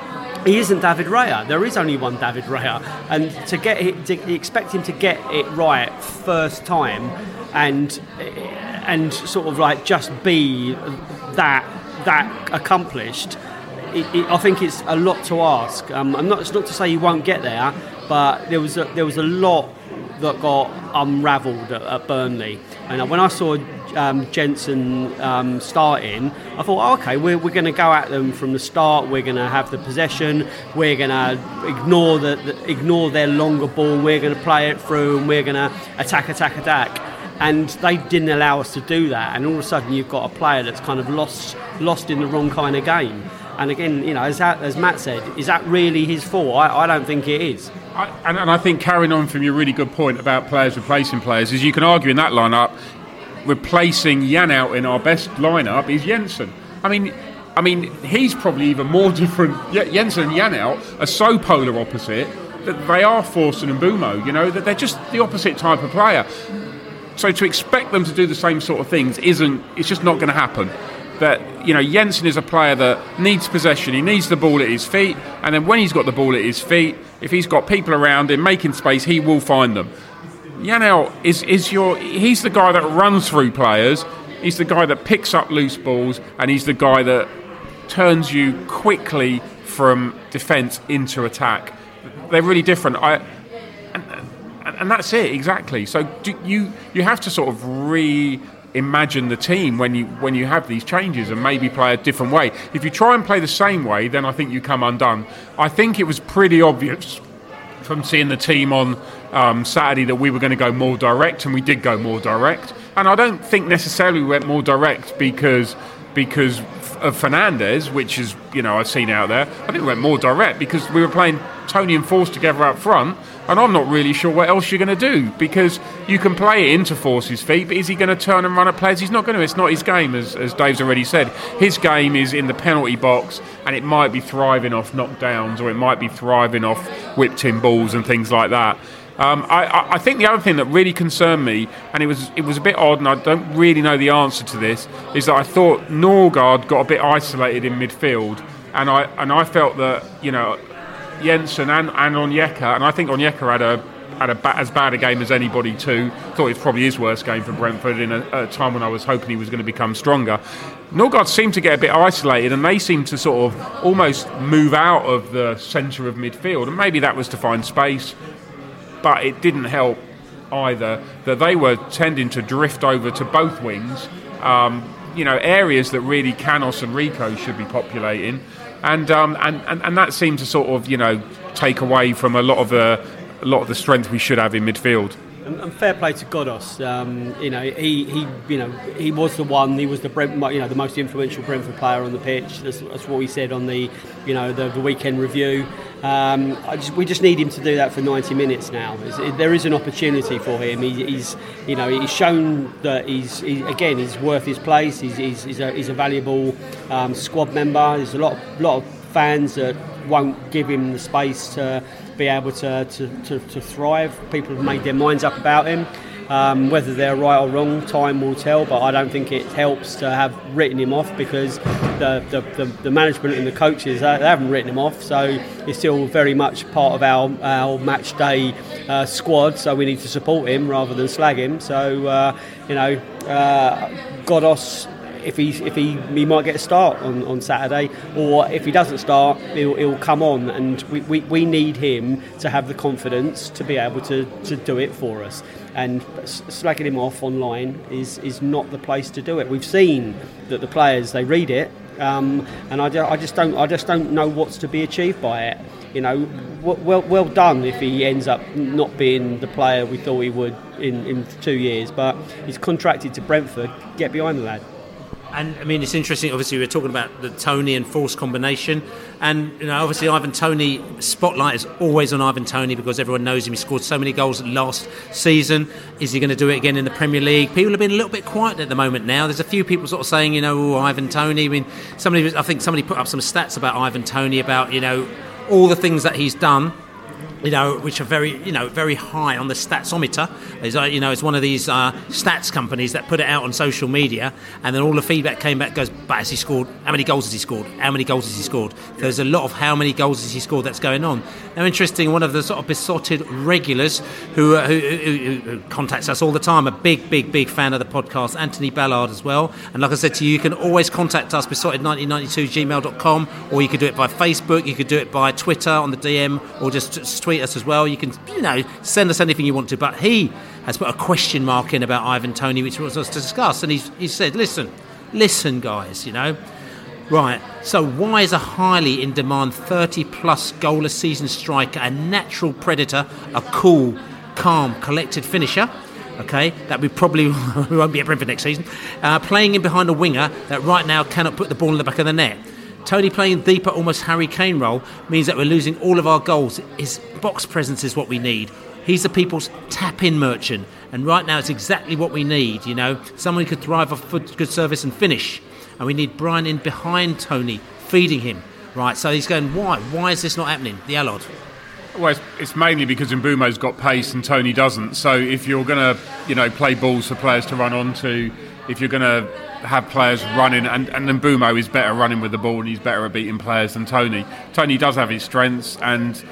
he isn't David Raya. There is only one David Raya, and to get it, to expect him to get it right first time, and and sort of like just be that that accomplished, it, it, I think it's a lot to ask. Um, I'm not. It's not to say he won't get there, but there was a, there was a lot that got unravelled at, at Burnley. And when I saw um, Jensen um, starting, I thought, oh, okay, we're, we're going to go at them from the start. We're going to have the possession. We're going to ignore the, the ignore their longer ball. We're going to play it through, and we're going to attack, attack, attack. And they didn't allow us to do that. And all of a sudden, you've got a player that's kind of lost lost in the wrong kind of game. And again, you know, as, as Matt said, is that really his fault? I, I don't think it is. I, and, and I think carrying on from your really good point about players replacing players, is you can argue in that lineup, replacing Janelt in our best lineup is Jensen. I mean, I mean, he's probably even more different. Jensen and Janelt are so polar opposite that they are Forss and Mbeumo. You know, that they're just the opposite type of player. So to expect them to do the same sort of things isn't. It's just not going to happen. That, you know, Jensen is a player that needs possession. He needs the ball at his feet, and then when he's got the ball at his feet, if he's got people around him making space, he will find them. Janelt is is your. He's the guy that runs through players. He's the guy that picks up loose balls, and he's the guy that turns you quickly from defence into attack. They're really different. I, and, and, and that's it exactly. So do you you have to sort of re. imagine the team when you when you have these changes and maybe play a different way. If you try and play the same way, then I think you come undone. I think it was pretty obvious from seeing the team on um, Saturday that we were going to go more direct, and we did go more direct. And I don't think necessarily we went more direct because because of Fernandes, which is, you know, I've seen out there. I think we went more direct because we were playing Toney and Forss together up front, and I'm not really sure what else you're going to do, because you can play it into Forss's feet, but is he going to turn and run at players? He's not going to. It's not his game, as, as Dave's already said. His game is in the penalty box, and it might be thriving off knockdowns, or it might be thriving off whipped-in balls and things like that. Um, I, I think the other thing that really concerned me, and it was it was a bit odd, and I don't really know the answer to this, is that I thought Norgard got a bit isolated in midfield, and I and I felt that, you know, Jensen and, and Onyeka, and I think Onyeka had a had a ba- as bad a game as anybody too. Thought it was probably his worst game for Brentford in a, a time when I was hoping he was going to become stronger. Norgard seemed to get a bit isolated, and they seemed to sort of almost move out of the centre of midfield, and maybe that was to find space. But it didn't help either that they were tending to drift over to both wings, um, you know, areas that really Canos and Rico should be populating, and, um, and and and that seemed to sort of, you know, take away from a lot of the a lot of the strength we should have in midfield. And, and fair play to Godos. Um, you know, he, he you know he was the one. He was the Brent, you know the most influential Brentford player on the pitch. That's, that's what we said on the you know the, the weekend review. Um, I just, we just need him to do that for ninety minutes now. It, there is an opportunity for him. He, he's, you know, he's shown that he's he, again he's worth his place. He's, he's, he's, a, he's a valuable um, squad member. There's a lot, of, lot of fans that won't give him the space to be able to, to, to, to thrive. People have made their minds up about him. Um, whether they're right or wrong, time will tell, but I don't think it helps to have written him off, because the the, the, the management and the coaches, they haven't written him off, so he's still very much part of our, our match day uh, squad, so we need to support him rather than slag him. So, uh, you know, uh, Godos, if he's if he he might get a start on, on Saturday, or if he doesn't start, he'll, he'll come on, and we, we, we need him to have the confidence to be able to, to do it for us. And slagging him off online is, is not the place to do it. We've seen that the players, they read it, um, and I, I just don't I just don't know what's to be achieved by it. You know, well well done if he ends up not being the player we thought he would in, in two years. But he's contracted to Brentford. Get behind the lad. And I mean, it's interesting. Obviously, we're talking about the Toney and Force combination, and you know, obviously, Ivan Toney spotlight is always on Ivan Toney because everyone knows him. He scored so many goals last season. Is he going to do it again in the Premier League? People have been a little bit quiet at the moment now. There's a few people sort of saying, you know, oh, Ivan Toney. I mean, somebody, I think somebody put up some stats about Ivan Toney about you know all the things that he's done. You know, which are very, you know, very high on the Statsometer. It's, uh, you know, it's one of these uh, stats companies that put it out on social media, and then all the feedback came back, goes, but has he scored? How many goals has he scored? How many goals has he scored? There's a lot of how many goals has he scored that's going on. Now, interesting, one of the sort of besotted regulars who, uh, who, who, who contacts us all the time, a big, big, big fan of the podcast, Anthony Ballard as well. And like I said to you, you can always contact us, besotted nineteen ninety-two gmail dot com, or you could do it by Facebook, you could do it by Twitter on the D M, or just, just tweet us as well. You can, you know, send us anything you want to. But he has put a question mark in about Ivan Toney, which he wants us to discuss. And he's, he said, listen, listen, guys, you know. Right, so why is a highly in-demand thirty-plus goal a season striker, a natural predator, a cool, calm, collected finisher, okay, that we probably we won't be at Brentford next season, uh, playing in behind a winger that right now cannot put the ball in the back of the net? Toney playing deeper, almost Harry Kane role, means that we're losing all of our goals. His box presence is what we need. He's the people's tap-in merchant, and right now it's exactly what we need, you know. Someone who could thrive off good service and finish. And we need Brian in behind Toney, feeding him. Right, so he's going, why? Why is this not happening? The Allard. Well, it's, it's mainly because Mbeumo's got pace and Toney doesn't. So if you're going to, you know, play balls for players to run onto, if you're going to have players running, and, and Mbeumo is better running with the ball and he's better at beating players than Toney. Toney does have his strengths, and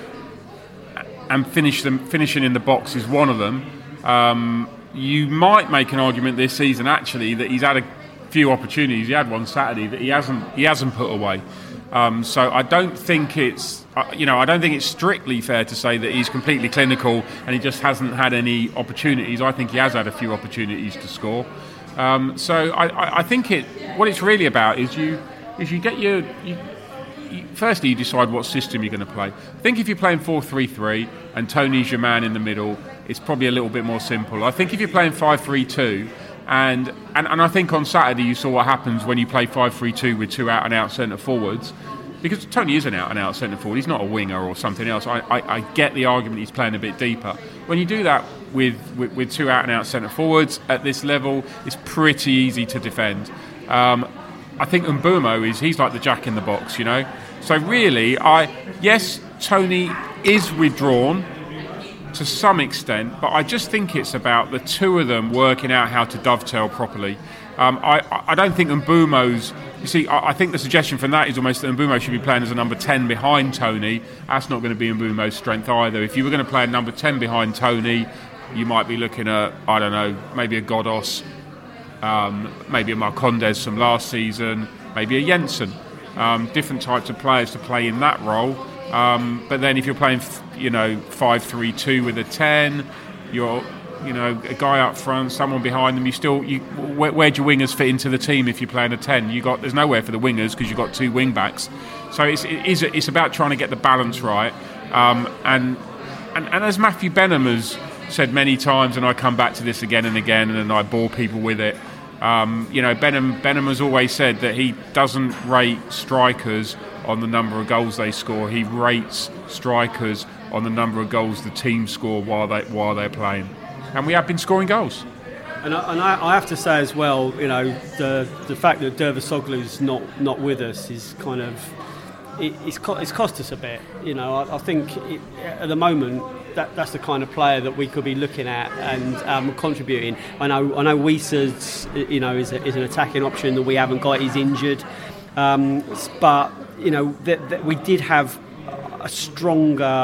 and finish them finishing in the box is one of them. Um, you might make an argument this season actually that he's had a few opportunities. He had one Saturday that he hasn't he hasn't put away. Um, so I don't think it's uh, you know I don't think it's strictly fair to say that he's completely clinical and he just hasn't had any opportunities. I think he has had a few opportunities to score. Um, so I, I, I think it. What it's really about is you, is you get your. You, you, firstly, you decide what system you're going to play. I think if you're playing four three three and Toney's your man in the middle, it's probably a little bit more simple. I think if you're playing five three two, and and, and I think on Saturday you saw what happens when you play five three two with two out and out centre forwards. Because Toney is an out-and-out centre-forward. He's not a winger or something else. I, I, I get the argument he's playing a bit deeper. When you do that with, with, with two out-and-out centre-forwards at this level, it's pretty easy to defend. Um, I think Mbeumo is, he's like the jack in the box, you know. So really, I yes, Toney is withdrawn to some extent, but I just think it's about the two of them working out how to dovetail properly. Um, I, I don't think Mbeumo's... You see, I, I think the suggestion from that is almost that Mbeumo should be playing as a number ten behind Toney. That's not going to be Mbeumo's strength either. If you were going to play a number ten behind Toney, you might be looking at, I don't know, maybe a Godos, um, maybe a Marcondes from last season, maybe a Jensen. Um, different types of players to play in that role. Um, but then if you're playing, you know, five three two with a ten, you're... You know, a guy up front, someone behind them. You still, you, where, where do your wingers fit into the team if you're playing a ten? You got there's nowhere for the wingers because you've got two wing backs. So it's it is it's about trying to get the balance right. Um, and, and and as Matthew Benham has said many times, and I come back to this again and again, and I bore people with it. Um, you know, Benham Benham has always said that he doesn't rate strikers on the number of goals they score. He rates strikers on the number of goals the team score while they while they're playing. And we have been scoring goals. And, I, and I, I have to say as well, you know, the the fact that Dervisoglu's not not with us is kind of it, it's it's cost us a bit. You know, I, I think it, at the moment that that's the kind of player that we could be looking at and um, contributing. I know I know Wieser's, you know, is, a, is an attacking option that we haven't got. He's injured, um, but you know that, that we did have a stronger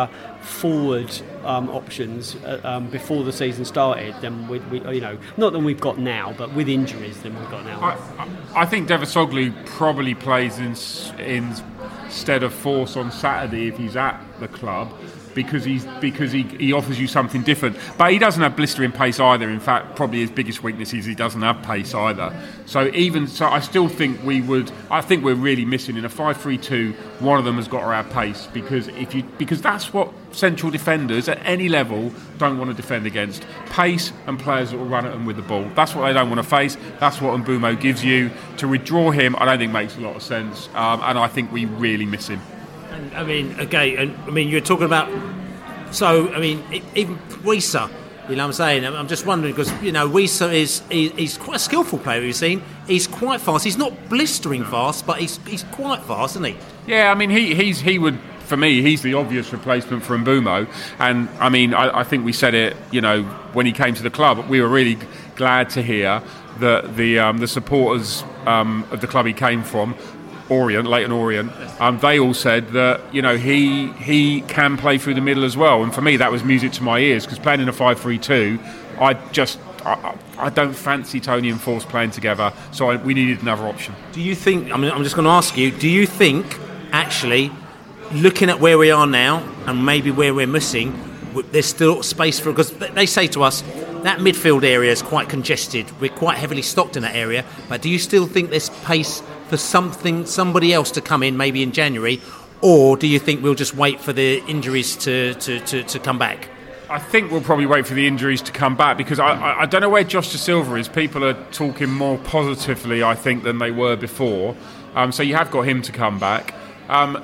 forward um, options uh, um, before the season started than we, we, you know, not than we've got now, but with injuries than we've got now. I, I think Devasoglu probably plays in, in instead of Force on Saturday if he's at the club, because he's because he, he offers you something different. But he doesn't have blistering pace either. In fact, probably his biggest weakness is he doesn't have pace either. So even so, I still think we would. I think we're really missing in a five three two. One of them has got to have pace, because if you because that's what central defenders at any level don't want to defend against. Pace and players that will run at them with the ball. That's what they don't want to face. That's what Mbeumo gives you. To withdraw him, I don't think makes a lot of sense, um, and I think we really miss him. And, I mean, okay, and I mean, you're talking about. So, I mean, even Wissa, you know what I'm saying? I'm just wondering, because, you know, Wissa is he, he's quite a skillful player, you've seen. He's quite fast. He's not blistering fast, but he's he's quite fast, isn't he? Yeah, I mean, he he's he would, for me, he's the obvious replacement for Mbeumo. And, I mean, I, I think we said it, you know, when he came to the club, we were really glad to hear that the, um, the supporters um, of the club he came from, Orient, Leyton Orient, um, they all said that, you know, he he can play through the middle as well. And for me, that was music to my ears, because playing in a five three two, I just I, I don't fancy Tony and Force playing together, so I, we needed another option. Do you think, I mean, I'm just going to ask you, do you think, actually, looking at where we are now and maybe where we're missing, there's still space for, because they say to us, that midfield area is quite congested, we're quite heavily stocked in that area, but do you still think there's pace for something, somebody else to come in maybe in January, or do you think we'll just wait for the injuries to, to, to, to come back? I think we'll probably wait for the injuries to come back, because I, I, I don't know where Josh Da Silva is. People are talking more positively, I think, than they were before. Um, so you have got him to come back. Um,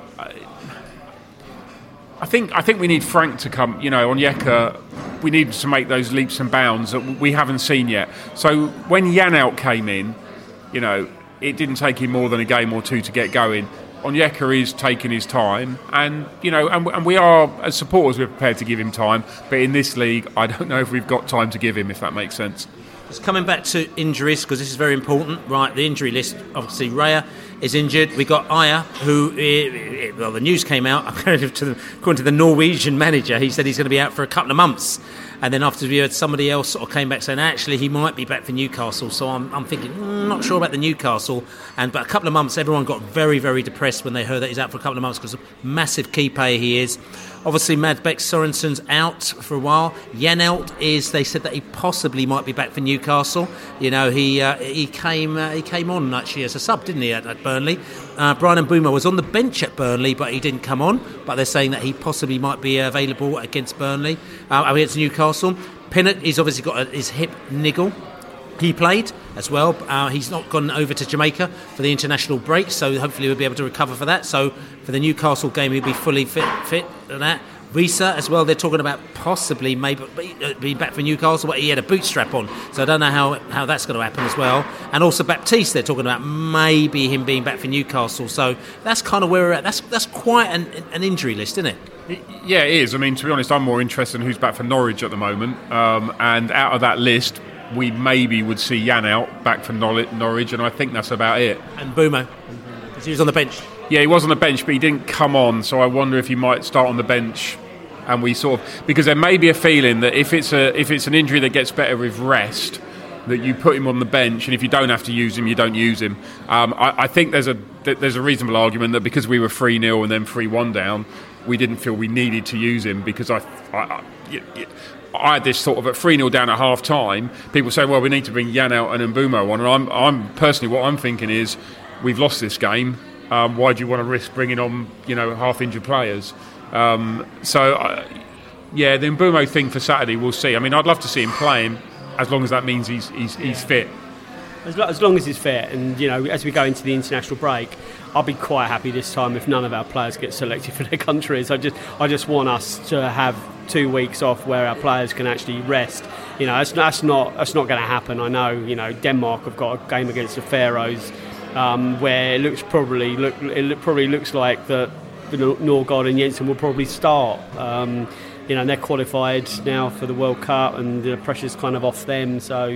I think I think we need Frank to come. You know, Onyeka, we need to make those leaps and bounds that we haven't seen yet. So when Janelt came in, you know, it didn't take him more than a game or two to get going. Onyeka is taking his time, and you know, and, and we are, as supporters, we're prepared to give him time. But in this league, I don't know if we've got time to give him, if that makes sense. Just coming back to injuries, because this is very important, right? The injury list, obviously, Raya is injured. We got Aya, who, well, the news came out, according to the, according to the Norwegian manager, he said he's going to be out for a couple of months. And then after we heard somebody else sort of came back saying actually he might be back for Newcastle. So I'm, I'm thinking, mm, not sure about the Newcastle. And but a couple of months, everyone got very, very depressed when they heard that he's out for a couple of months, because a massive key player he is. Obviously, Madbeck Sorensen's out for a while. Janelt is, they said that he possibly might be back for Newcastle. You know, he uh, he came uh, he came on actually as a sub, didn't he, at, at Burnley? Uh, Bryan Mbeumo was on the bench at Burnley, but he didn't come on. But they're saying that he possibly might be available against Burnley, uh, against Newcastle. Pinnock, he's obviously got a, his hip niggle. He played as well. Uh, he's not gone over to Jamaica for the international break, so hopefully we'll be able to recover for that. So for the Newcastle game, he'll be fully fit fit for that. Wissa as well, they're talking about possibly maybe being back for Newcastle, but he had a boot strap on, so I don't know how, how that's going to happen as well. And also Baptiste, they're talking about maybe him being back for Newcastle, so that's kind of where we're at. That's that's quite an, an injury list, isn't it? Yeah, it is. I mean, to be honest, I'm more interested in who's back for Norwich at the moment, um, and out of that list, we maybe would see Janelt back for Norwich, and I think that's about it. And Mbeumo, because he was on the bench. Yeah, he was on the bench, but he didn't come on, so I wonder if he might start on the bench. And we sort of, because there may be a feeling that if it's a if it's an injury that gets better with rest, that you put him on the bench, and if you don't have to use him, you don't use him. Um, I, I think there's a there's a reasonable argument that because we were three nil and then three one down, we didn't feel we needed to use him, because I I, I, I had this sort of at three nil down at half time, people say, well, we need to bring Janelt and Mbeumo on, and I'm I'm personally what I'm thinking is, we've lost this game. Um, why do you want to risk bringing on, you know, half-injured players? Um, so, uh, yeah, the Mbeumo thing for Saturday, we'll see. I mean, I'd love to see him playing, as long as that means he's he's, he's fit. As, lo- as long as he's fit, and you know, as we go into the international break, I'll be quite happy this time if none of our players get selected for their countries. I just, I just want us to have two weeks off where our players can actually rest. You know, that's, that's not that's not going to happen. I know. You know, Denmark have got a game against the Faroes. Um, where it looks probably look it probably looks like that Norgard and Jensen will probably start. Um, you know, they're qualified now for the World Cup, and the pressure's kind of off them. So,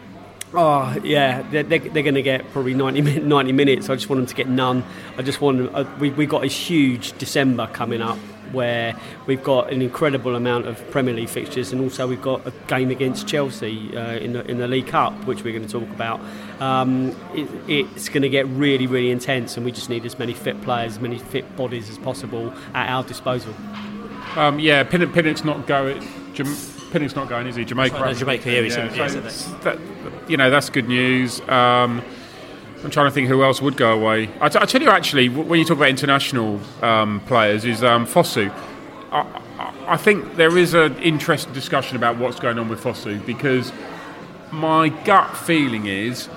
oh yeah, they're, they're, they're going to get probably ninety, ninety minutes. I just want them to get none. I just want them, uh, we we got a huge December coming up, where we've got an incredible amount of Premier League fixtures, and also we've got a game against Chelsea uh, in the in the League Cup, which we're going to talk about. Um, it, it's going to get really, really intense, and we just need as many fit players, as many fit bodies as possible at our disposal. Um, yeah, Pinnock, Pinnock's not going. Jam- Pinnock's not going, is he? Jamaica. Right, no, Jamaica. Yeah, yeah, yeah, so so that, you know, that's good news. Um, I'm trying to think who else would go away. I, t- I tell you, actually, when you talk about international um, players, is um, Fosu. I, I, I think there is an interesting discussion about what's going on with Fosu, because my gut feeling is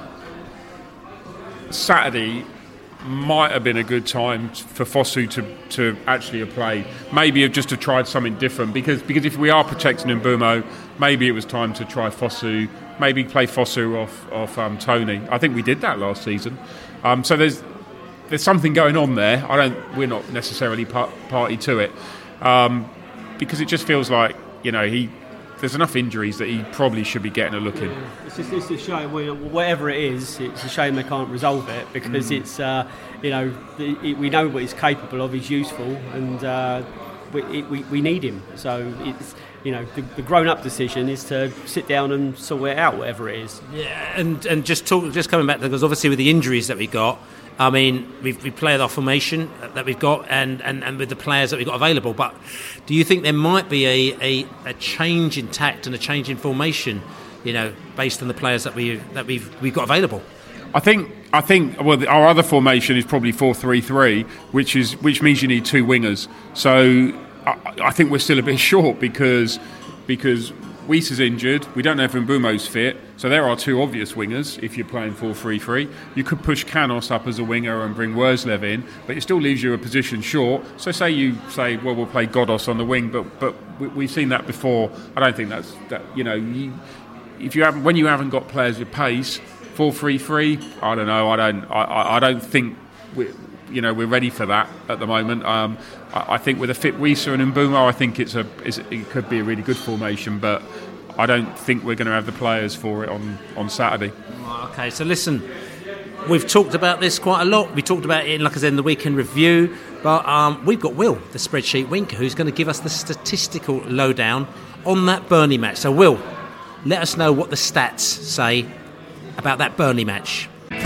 Saturday might have been a good time for Fosu to, to actually have played. Maybe have just have tried something different, because because if we are protecting Mbeumo, maybe it was time to try Fosu. Maybe play Fosu off off um, Tony. I think we did that last season. Um, so there's there's something going on there. I don't. We're not necessarily part, party to it, um, because it just feels like, you know, he. There's enough injuries that he probably should be getting a look in. It's just it's a shame. Whatever it is, it's a shame they can't resolve it, because mm. it's uh, you know it, we know what he's capable of. He's useful, and uh, we, it, we we need him. So it's. You know, the, the grown-up decision is to sit down and sort it out, whatever it is. Yeah, and and just talk, just coming back, because obviously with the injuries that we got, I mean, we've we played our formation that we've got, and, and, and with the players that we've got available. But do you think there might be a, a, a change in tact and a change in formation, you know, based on the players that we that we've we've got available? I think I think well, our other formation is probably four three three, which is which means you need two wingers. So I, I think we're still a bit short, because because Weiss is injured. We don't know if Mbeumo's fit. So there are two obvious wingers if you're playing four three three. You could push Canos up as a winger and bring Worslev in, but it still leaves you a position short. So say you say, well, we'll play Godos on the wing, but but we, we've seen that before. I don't think that's that. You know, you, if you haven't when you haven't got players with pace, four three three. I don't know. I don't. I, I don't think we. You know, we're ready for that at the moment. Um, I, I think with a fit Wissa and Mbeumo, I think it's a it's, it could be a really good formation, but I don't think we're going to have the players for it on, on Saturday. Okay, so listen, we've talked about this quite a lot. We talked about it, in, like I said, in the weekend review, but um, we've got Will, the spreadsheet winker, who's going to give us the statistical lowdown on that Burnley match. So, Will, let us know what the stats say about that Burnley match.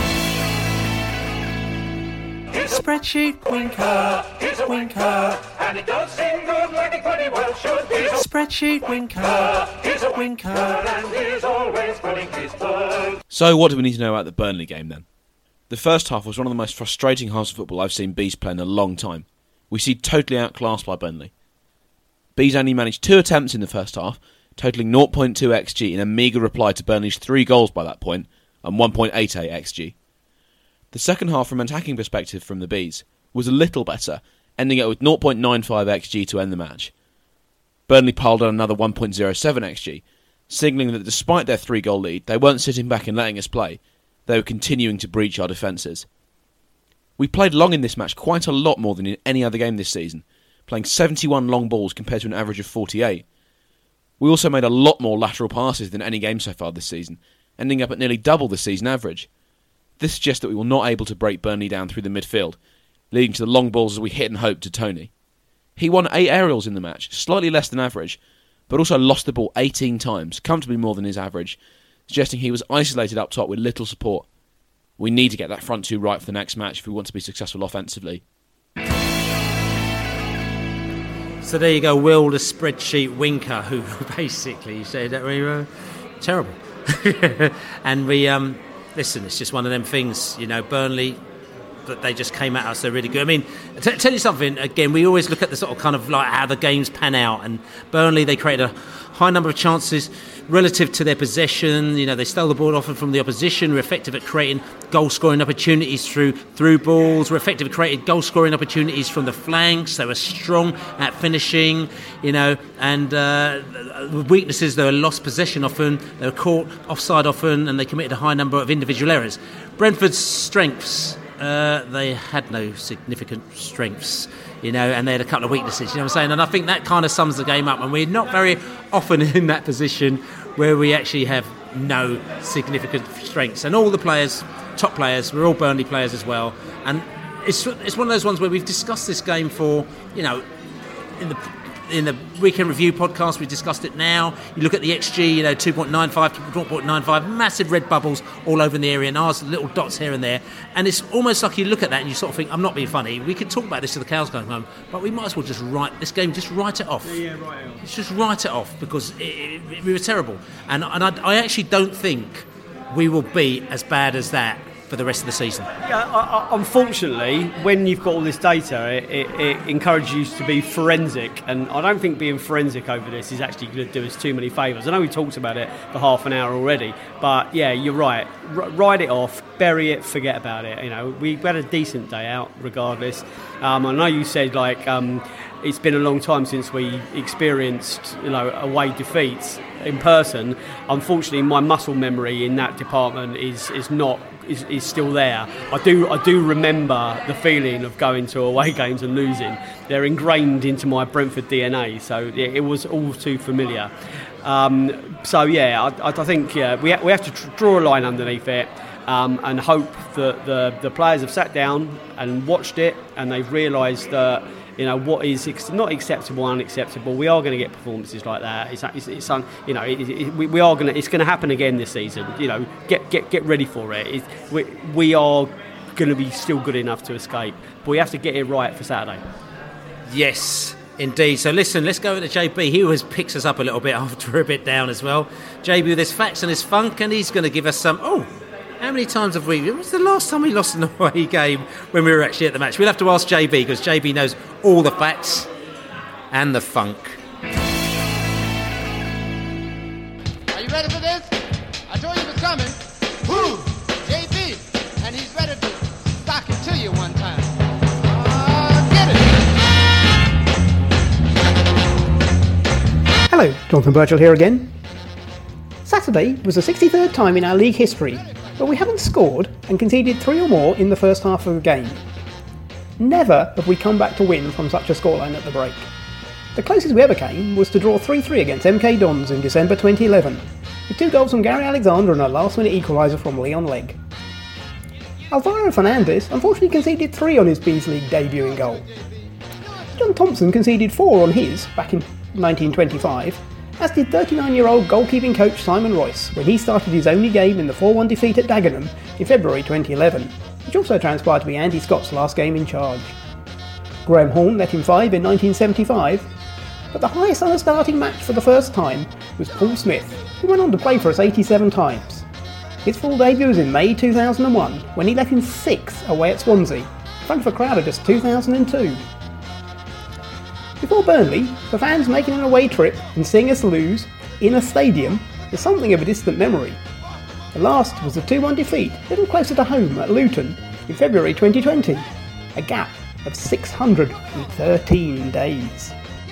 Spreadsheet winker, he's a winker, and it does seem good like it pretty well should be. Spreadsheet winker, he's a winker, and he's always putting his foot. So what do we need to know about the Burnley game then? The first half was one of the most frustrating halves of football I've seen Bees play in a long time. We seemed totally outclassed by Burnley. Bees only managed two attempts in the first half, totalling zero point two X G in a meagre reply to Burnley's three goals by that point, and one point eight eight X G. The second half, from an attacking perspective from the Bees, was a little better, ending up with zero point nine five X G to end the match. Burnley piled on another one point oh seven X G, signalling that despite their three-goal lead, they weren't sitting back and letting us play. They were continuing to breach our defences. We played long in this match, quite a lot more than in any other game this season, playing seventy-one long balls compared to an average of forty-eight. We also made a lot more lateral passes than any game so far this season, ending up at nearly double the season average. This suggests that we were not able to break Burnley down through the midfield, leading to the long balls as we hit and hoped to Tony. He won eight aerials in the match, slightly less than average, but also lost the ball eighteen times, comfortably more than his average, suggesting he was isolated up top with little support. We need to get that front two right for the next match if we want to be successful offensively. So there you go, Will, the spreadsheet winker, who basically said that we were terrible. And we... um. Listen, it's just one of them things, you know, Burnley, that they just came at us, they're really good. I mean, t- tell you something, again, we always look at the sort of kind of like how the games pan out, and Burnley, they created a high number of chances relative to their possession. You know, they stole the ball often from the opposition, were effective at creating goal-scoring opportunities through through balls, were effective at creating goal-scoring opportunities from the flanks. They were strong at finishing, you know, and uh, weaknesses, they were lost possession often, they were caught offside often, and they committed a high number of individual errors. Brentford's strengths, uh, they had no significant strengths, you know, and they had a couple of weaknesses, you know what I'm saying? And I think that kind of sums the game up, and we're not very often in that position where we actually have no significant strengths. And all the players, top players, we're all Burnley players as well, and it's it's one of those ones where we've discussed this game for, you know, in the in the Weekend Review podcast, we discussed it now. You look at the X G, you know, two point nine five, two point nine five, massive red bubbles all over in the area, and ours little dots here and there. And it's almost like you look at that and you sort of think, I'm not being funny. We could talk about this till the cows come home, but we might as well just write this game, just write it off. Yeah, yeah, write it off. Let's just write it off because it, it, it, we were terrible. And, and I, I actually don't think we will be as bad as that for the rest of the season. Yeah, I, I, unfortunately, when you've got all this data, it, it, it encourages you to be forensic, and I don't think being forensic over this is actually going to do us too many favours. I know we talked about it for half an hour already, but yeah, you're right. R- write it off, bury it, forget about it. You know, we had a decent day out, regardless. Um, I know you said like um, it's been a long time since we experienced, you know, away defeats in person. Unfortunately, my muscle memory in that department is is not. Is, is still there. I do I do remember the feeling of going to away games and losing. They're ingrained into my Brentford D N A, so it, it was all too familiar. Um, so yeah, I, I think yeah, we ha- we have to tr- draw a line underneath it um, and hope that the the players have sat down and watched it and they've realised that. You know what is ex- not acceptable, unacceptable. We are going to get performances like that. It's, it's, it's un- you know, it, it, we, we are going to. It's going to happen again this season. You know, get get get ready for it. It's, we we are going to be still good enough to escape, but we have to get it right for Saturday. Yes, indeed. So listen, let's go over to J B. He always picks us up a little bit after we're a bit down as well. J B with his facts and his funk, and he's going to give us some. Oh. How many times have we... When was the last time we lost an away game when we were actually at the match? We'll have to ask J B because J B knows all the facts and the funk. Are you ready for this? I told you it was coming. Who? J B. And he's ready to sock it to you one time. Uh, get it. Hello, Jonathan Birchall here again. Saturday was the sixty-third time in our league history but we haven't scored and conceded three or more in the first half of the game. Never have we come back to win from such a scoreline at the break. The closest we ever came was to draw three three against M K Dons in December twenty eleven, with two goals from Gary Alexander and a last-minute equaliser from Leon Legg. Alvaro Fernandez unfortunately conceded three on his Bees League debut in goal. John Thompson conceded four on his back in nineteen twenty-five, as did thirty-nine-year-old goalkeeping coach Simon Royce when he started his only game in the four one defeat at Dagenham in February twenty eleven, which also transpired to be Andy Scott's last game in charge. Graham Horne let him five in nineteen seventy-five, but the highest on a starting match for the first time was Paul Smith, who went on to play for us eighty-seven times. His full debut was in May two thousand one, when he let in six away at Swansea, in front of a crowd of just two thousand two. Before Burnley, the fans making an away trip and seeing us lose in a stadium is something of a distant memory. The last was the two one defeat, a little closer to home at Luton in February twenty twenty, a gap of six hundred thirteen days.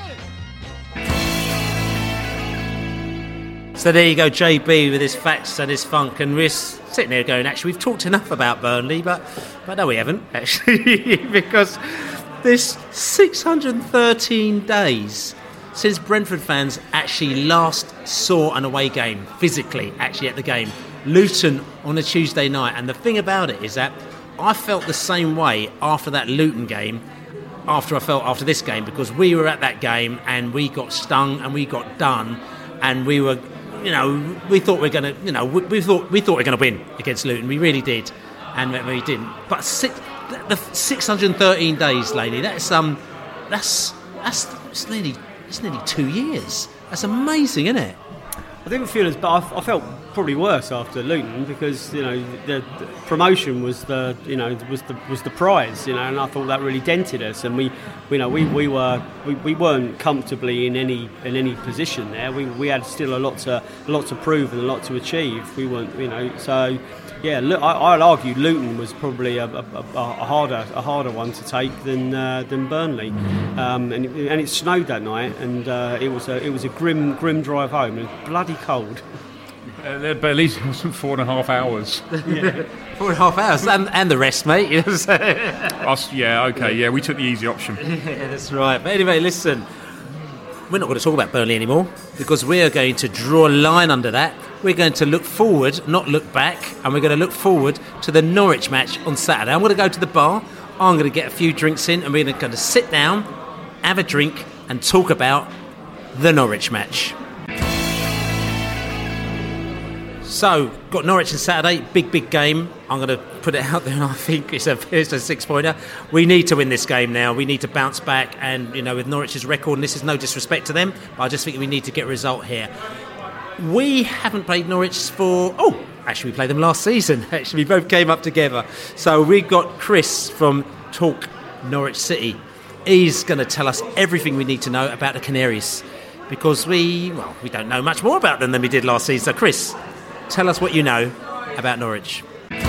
So there you go, J B with his facts and his funk, and we're sitting there going, actually, we've talked enough about Burnley, but, but no, we haven't, actually, because this six hundred thirteen days since Brentford fans actually last saw an away game, physically, actually at the game, Luton on a Tuesday night. And the thing about it is that I felt the same way after that Luton game, after I felt after this game, because we were at that game and we got stung and we got done, and we were, you know, we thought we we're going to, you know, we, we thought we thought we were going to win against Luton. We really did, and we didn't. But six, the six hundred thirteen days, lady, that's um, that's that's it's nearly it's nearly two years. That's amazing, isn't it? I didn't feel as bad. I felt probably worse after Luton because, you know, the, the promotion was the you know was the was the prize, you know, and I thought that really dented us. And we, you know, we, we were we, we weren't comfortably in any in any position there. We we had still a lot to a lot to prove and a lot to achieve. We weren't, you know, so. Yeah, look, I, I'd argue Luton was probably a, a, a harder a harder one to take than uh, than Burnley, um, and, it, and it snowed that night, and uh, it was a it was a grim grim drive home. It was bloody cold. Uh, but at least it wasn't four and a half hours. Yeah. Four and a half hours, and, and the rest, mate. Us, yeah, okay, yeah, we took the easy option. Yeah, that's right. But anyway, listen, we're not going to talk about Burnley anymore because we are going to draw a line under that. We're going to look forward, not look back, and we're going to look forward to the Norwich match on Saturday. I'm going to go to the bar, I'm going to get a few drinks in, and we're going to sit down, have a drink, and talk about the Norwich match. So, got Norwich on Saturday, big, big game. I'm going to put it out there, and I think it's a, it's a six-pointer. We need to win this game now. We need to bounce back, and, you know, with Norwich's record, and this is no disrespect to them, but I just think we need to get a result here. We haven't played Norwich for... Oh, actually, we played them last season. Actually, we both came up together. So we've got Chris from Talk Norwich City. He's going to tell us everything we need to know about the Canaries, because we, well, we don't know much more about them than we did last season. So, Chris, tell us what you know about Norwich.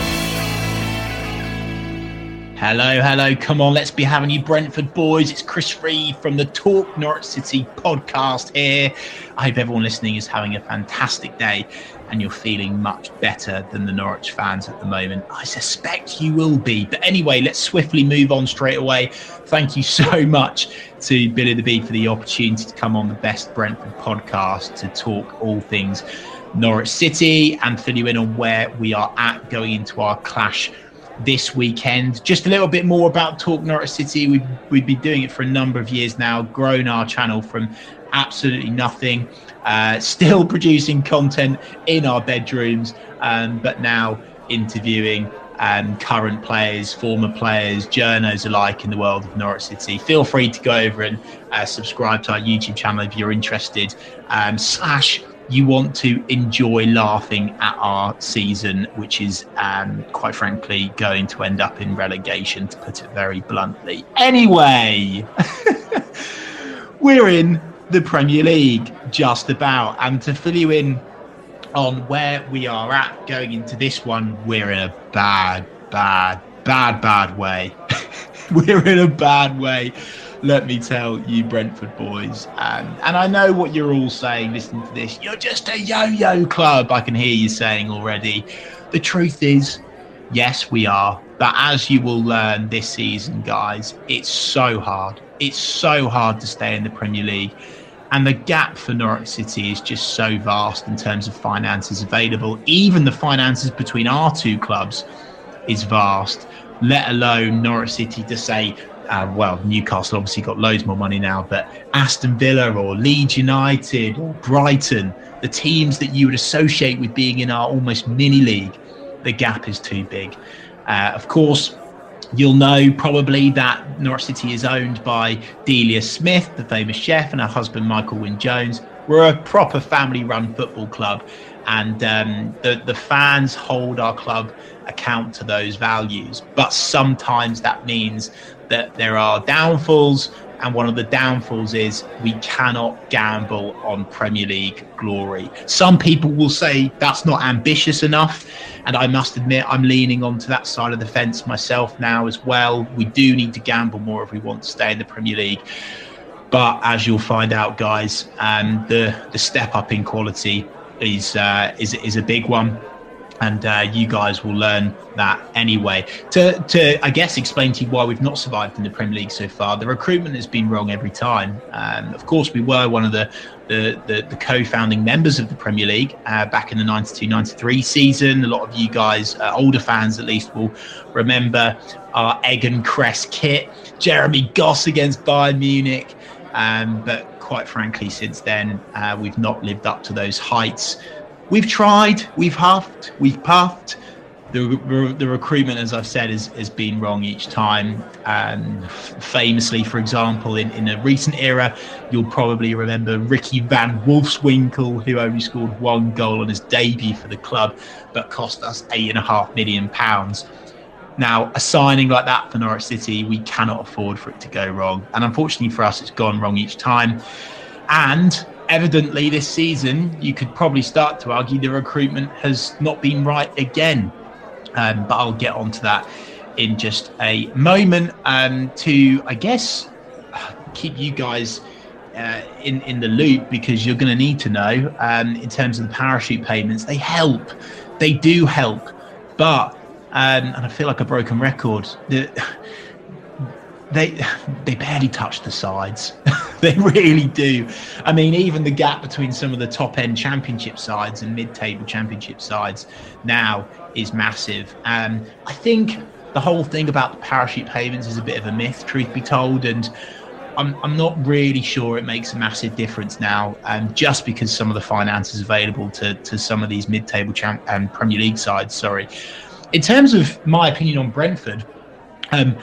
Hello, hello, come on, let's be having you Brentford boys. It's Chris Reed from the Talk Norwich City podcast here. I hope everyone listening is having a fantastic day and you're feeling much better than the Norwich fans at the moment. I suspect you will be. But anyway, let's swiftly move on straight away. Thank you so much to Billy the Bee for the opportunity to come on the Best Brentford podcast to talk all things Norwich City and fill you in on where we are at going into our clash this weekend. Just a little bit more about Talk Norwich City. We've, we've been doing it for a number of years now, grown our channel from absolutely nothing, uh, still producing content in our bedrooms, um, but now interviewing um, current players, former players, journos alike in the world of Norwich City. Feel free to go over and uh, subscribe to our YouTube channel if you're interested, um, slash you want to enjoy laughing at our season, which is, um, quite frankly, going to end up in relegation, to put it very bluntly. Anyway, we're in the Premier League, just about. And to fill you in on where we are at going into this one, we're in a bad, bad, bad, bad way. We're in a bad way. Let me tell you, Brentford boys. Um, and I know what you're all saying, listening to this. You're just a yo-yo club, I can hear you saying already. The truth is, yes, we are. But as you will learn this season, guys, it's so hard. It's so hard to stay in the Premier League. And the gap for Norwich City is just so vast in terms of finances available. Even the finances between our two clubs is vast, let alone Norwich City to say, Uh, well, Newcastle obviously got loads more money now, but Aston Villa or Leeds United or Brighton, the teams that you would associate with being in our almost mini league, the gap is too big. Uh, of course, you'll know probably that Norwich City is owned by Delia Smith, the famous chef, and her husband Michael Wynne-Jones. We're a proper family-run football club, and um, the, the fans hold our club account to those values. But sometimes that means that there are downfalls, and one of the downfalls is we cannot gamble on Premier League glory. Some people will say that's not ambitious enough, and I must admit I'm leaning onto that side of the fence myself now as well. We do need to gamble more if we want to stay in the Premier League. But as you'll find out, guys, um, the the step up in quality is uh, is is a big one. And uh, you guys will learn that anyway. To, to, I guess, explain to you why we've not survived in the Premier League so far, the recruitment has been wrong every time. Um, of course, we were one of the, the, the, the co-founding members of the Premier League uh, back in the ninety-two ninety-three season. A lot of you guys, uh, older fans at least, will remember our egg and cress kit, Jeremy Goss against Bayern Munich. Um, but quite frankly, since then, uh, we've not lived up to those heights. We've tried, we've huffed, we've puffed. The, the recruitment, as I've said, has, has been wrong each time. Um, famously, for example, in, in a recent era, you'll probably remember Ricky van Wolfswinkel, who only scored one goal on his debut for the club, but cost us eight and a half million pounds. Now, a signing like that for Norwich City, we cannot afford for it to go wrong. And unfortunately for us, it's gone wrong each time. And evidently this season, you could probably start to argue the recruitment has not been right again. Um, but I'll get onto that in just a moment. Um, to, I guess, keep you guys uh, in, in the loop, because you're going to need to know, um, in terms of the parachute payments, they help. They do help. But, um, and I feel like a broken record, the, they they barely touch the sides. They really do. I mean, even the gap between some of the top-end championship sides and mid-table championship sides now is massive. Um, I think the whole thing about the parachute payments is a bit of a myth, truth be told. And I'm, I'm not really sure it makes a massive difference now, um, just because some of the finances available to, to some of these mid-table champ and um, Premier League sides. Sorry. In terms of my opinion on Brentford, um,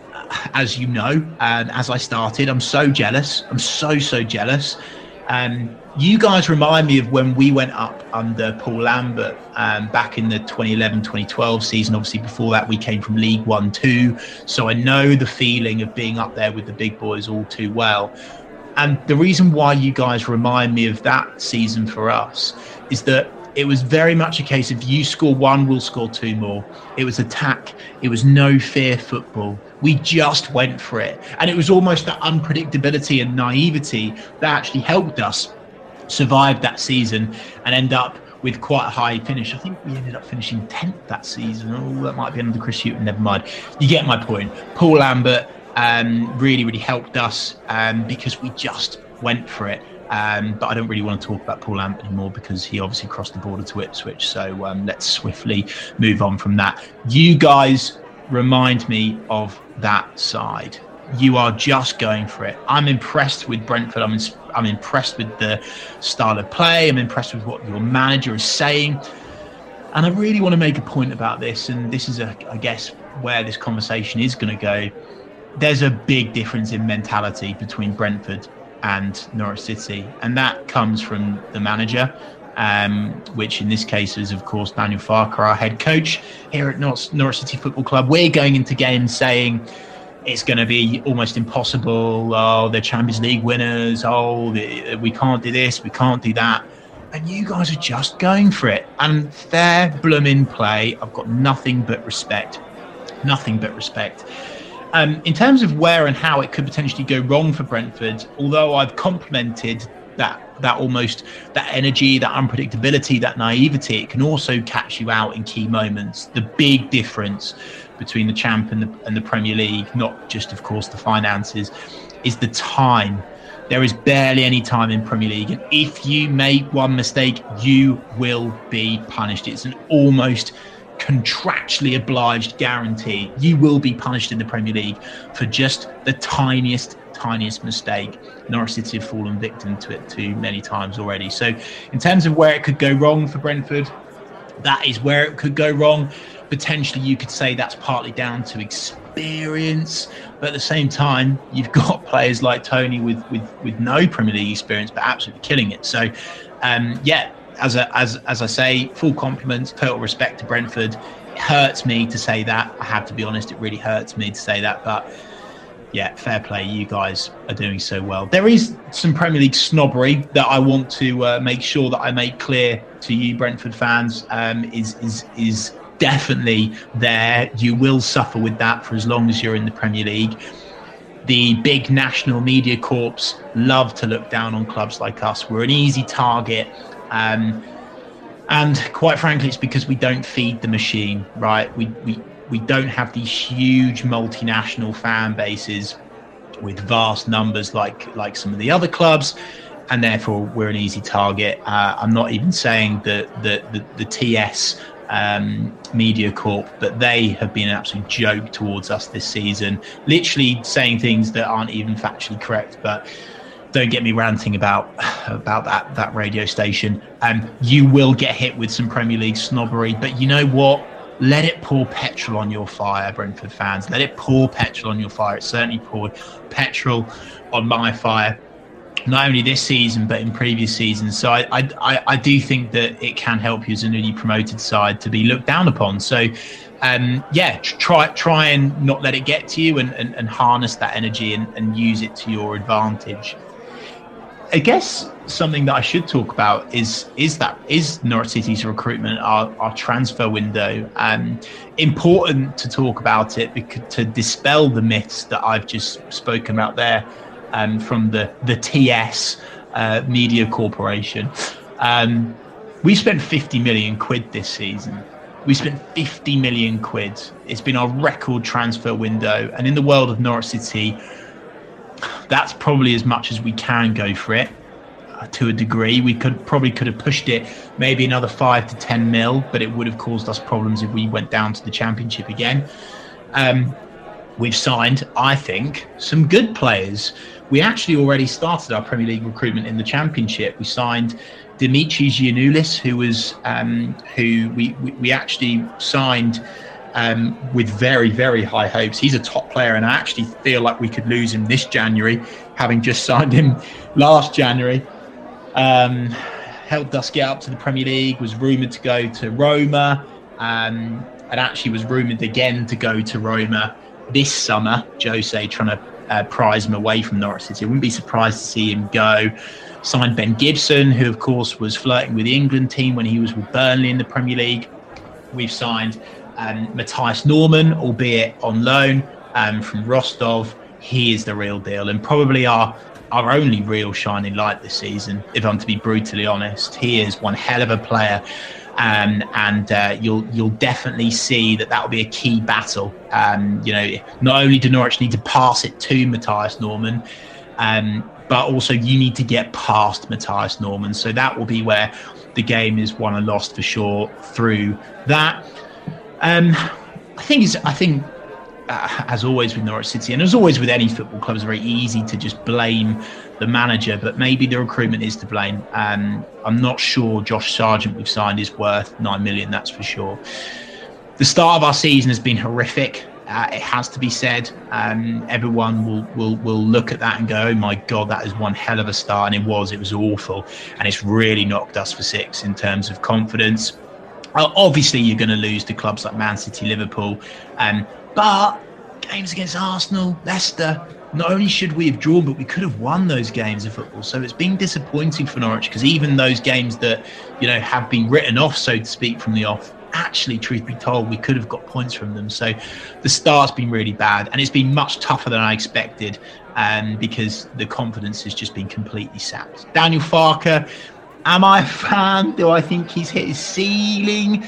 as you know, and as I started, I'm so jealous. I'm so, so jealous. Um, you guys remind me of when we went up under Paul Lambert um, back in the twenty eleven twenty twelve season. Obviously, before that, we came from League One two. So I know the feeling of being up there with the big boys all too well. And the reason why you guys remind me of that season for us is that it was very much a case of you score one, we'll score two more. It was attack. It was no fear football. We just went for it. And it was almost that unpredictability and naivety that actually helped us survive that season and end up with quite a high finish. I think we ended up finishing tenth that season. Oh, that might be under Chris Hughton. Never mind. You get my point. Paul Lambert um, really, really helped us um, because we just went for it. Um, but I don't really want to talk about Paul Lambert anymore because he obviously crossed the border to Ipswich. So um, let's swiftly move on from that. You guys remind me of that side. You are just going for it. I'm impressed with Brentford. I'm, in, I'm impressed with the style of play. I'm impressed with what your manager is saying. And I really want to make a point about this. And this is, a, I guess, where this conversation is going to go. There's a big difference in mentality between Brentford and Norwich City. And that comes from the manager, um, which in this case is, of course, Daniel Farke, our head coach here at Norwich, Norwich City Football Club. We're going into games saying, it's going to be almost impossible. Oh, they're Champions League winners. Oh, the, we can't do this. We can't do that. And you guys are just going for it. And fair blooming play. I've got nothing but respect. Nothing but respect. Um, in terms of where and how it could potentially go wrong for Brentford, although I've complimented that that almost that energy, that unpredictability, that naivety, it can also catch you out in key moments. The big difference between the champ and the, and the Premier League, not just, of course, the finances, is the time. There is barely any time in Premier League. And if you make one mistake, you will be punished. It's an almost contractually obliged guarantee. You will be punished in the Premier League for just the tiniest, tiniest mistake. Norwich City have fallen victim to it too many times already. So in terms of where it could go wrong for Brentford, that is where it could go wrong. Potentially, you could say that's partly down to experience, but at the same time, you've got players like Tony with with, with no Premier League experience, but absolutely killing it. So, um, yeah, as a, as as I say, full compliments, total respect to Brentford. It hurts me to say that. I have to be honest; it really hurts me to say that, but. Yeah, fair play. You guys are doing so well. There is some Premier League snobbery that I want to uh, make sure that I make clear to you, Brentford fans. Um, is is is definitely there. You will suffer with that for as long as you're in the Premier League. The big national media corps love to look down on clubs like us. We're an easy target. Um, and quite frankly, it's because we don't feed the machine, right? We we. We don't have these huge multinational fan bases with vast numbers like like some of the other clubs, and therefore we're an easy target. Uh, I'm not even saying that the, the, the T S um, Media Corp, but they have been an absolute joke towards us this season, literally saying things that aren't even factually correct. But don't get me ranting about about that that radio station. Um, you will get hit with some Premier League snobbery, but you know what? Let it pour petrol on your fire, Brentford fans. Let it pour petrol on your fire. It certainly poured petrol on my fire, not only this season, but in previous seasons. So I, I, I do think that it can help you as a newly promoted side to be looked down upon. So, um, yeah, try try and not let it get to you and, and, and harness that energy and, and use it to your advantage. I guess something that I should talk about is is that is Norwich City's recruitment, our, our transfer window. Um, important to talk about it because, to dispel the myths that I've just spoken about there um, from the the T S uh, Media Corporation. Um, we spent fifty million quid this season. We spent fifty million quid. It's been our record transfer window, and in the world of Norwich City, that's probably as much as we can go for it. Uh, to a degree, we could probably could have pushed it maybe another five to ten mil, but it would have caused us problems if we went down to the Championship again. Um, we've signed, I think, some good players. We actually already started our Premier League recruitment in the Championship. We signed Dimitris Giannoulis, who was um, who we, we, we actually signed um, with very, very high hopes. He's a top player, and I actually feel like we could lose him this January, having just signed him last January. Um, helped us get up to the Premier League, was rumoured to go to Roma, um, and actually was rumoured again to go to Roma this summer. Jose trying to uh, prize him away from Norwich City. I wouldn't be surprised to see him go. Signed Ben Gibson, who of course was flirting with the England team when he was with Burnley in the Premier League. We've signed um, Matthias Norman, albeit on loan um, from Rostov. He is the real deal, and probably our our only real shining light this season, if I'm to be brutally honest. He is one hell of a player, um, and uh, you'll you'll definitely see that that will be a key battle. Um, you know, not only do Norwich need to pass it to Matthias Norman, um, but also you need to get past Matthias Norman. So that will be where the game is won and lost for sure through that. Um, I think it's, I think. Uh, as always with Norwich City, and as always with any football club, it's very easy to just blame the manager, but maybe the recruitment is to blame. Um, I'm not sure Josh Sargent we've signed is worth nine million, that's for sure. The start of our season has been horrific. Uh, it has to be said. Um, everyone will, will will look at that and go, oh my God, that is one hell of a start. And it was, it was awful. And it's really knocked us for six in terms of confidence. Uh, obviously, you're going to lose to clubs like Man City, Liverpool, um, but games against Arsenal, Leicester, not only should we have drawn, but we could have won those games of football. So it's been disappointing for Norwich, because even those games that, you know, have been written off, so to speak, from the off, actually, truth be told, we could have got points from them. So the start's been really bad, and it's been much tougher than I expected, um, because the confidence has just been completely sapped. Daniel Farke, am I a fan? Do I think he's hit his ceiling?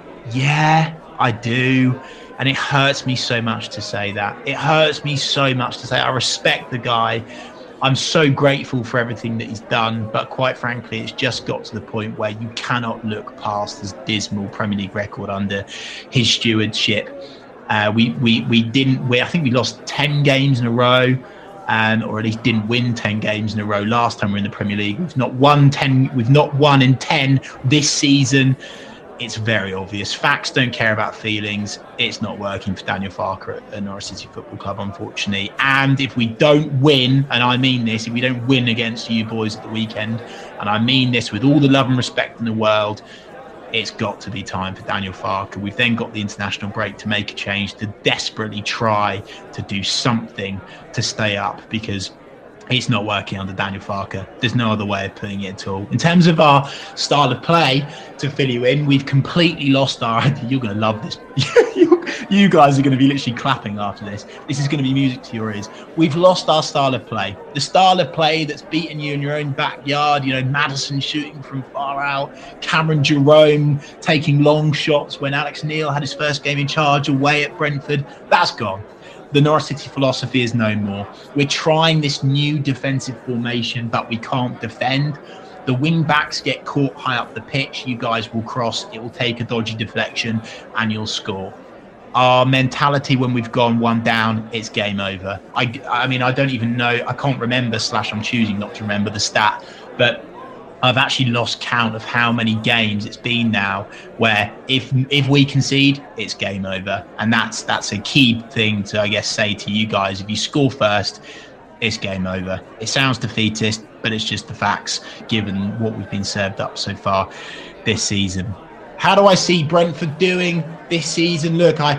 Yeah, I do. And it hurts me so much to say that. It hurts me so much to say I respect the guy. I'm so grateful for everything that he's done. But quite frankly, it's just got to the point where you cannot look past his dismal Premier League record under his stewardship. Uh, we, we, we didn't win. I think we lost ten games in a row, um, or at least didn't win ten games in a row last time we were in the Premier League. We've not won ten. We've not won in ten this season. It's very obvious. Facts don't care about feelings. It's not working for Daniel Farke at, at Norwich City Football Club, unfortunately. And if we don't win, and I mean this, if we don't win against you boys at the weekend, and I mean this with all the love and respect in the world, it's got to be time for Daniel Farke. We've then got the international break to make a change, to desperately try to do something to stay up, because it's not working under Daniel Farke. There's no other way of putting it at all. In terms of our style of play, to fill you in, we've completely lost our... You're going to love this. you, you guys are going to be literally clapping after this. This is going to be music to your ears. We've lost our style of play. The style of play that's beaten you in your own backyard. You know, Maddison shooting from far out, Cameron Jerome taking long shots when Alex Neil had his first game in charge away at Brentford. That's gone. The Norwich City philosophy is no more. We're trying this new defensive formation, but we can't defend. The wing backs get caught high up the pitch. You guys will cross. It will take a dodgy deflection and you'll score. Our mentality when we've gone one down, it's game over. I, I mean, I don't even know. I can't remember, slash I'm choosing not to remember the stat, but I've actually lost count of how many games it's been now where if if we concede, it's game over. And that's that's a key thing to, I guess, say to you guys. If you score first, it's game over. It sounds defeatist, but it's just the facts, given what we've been served up so far this season. How do I see Brentford doing this season? Look, I,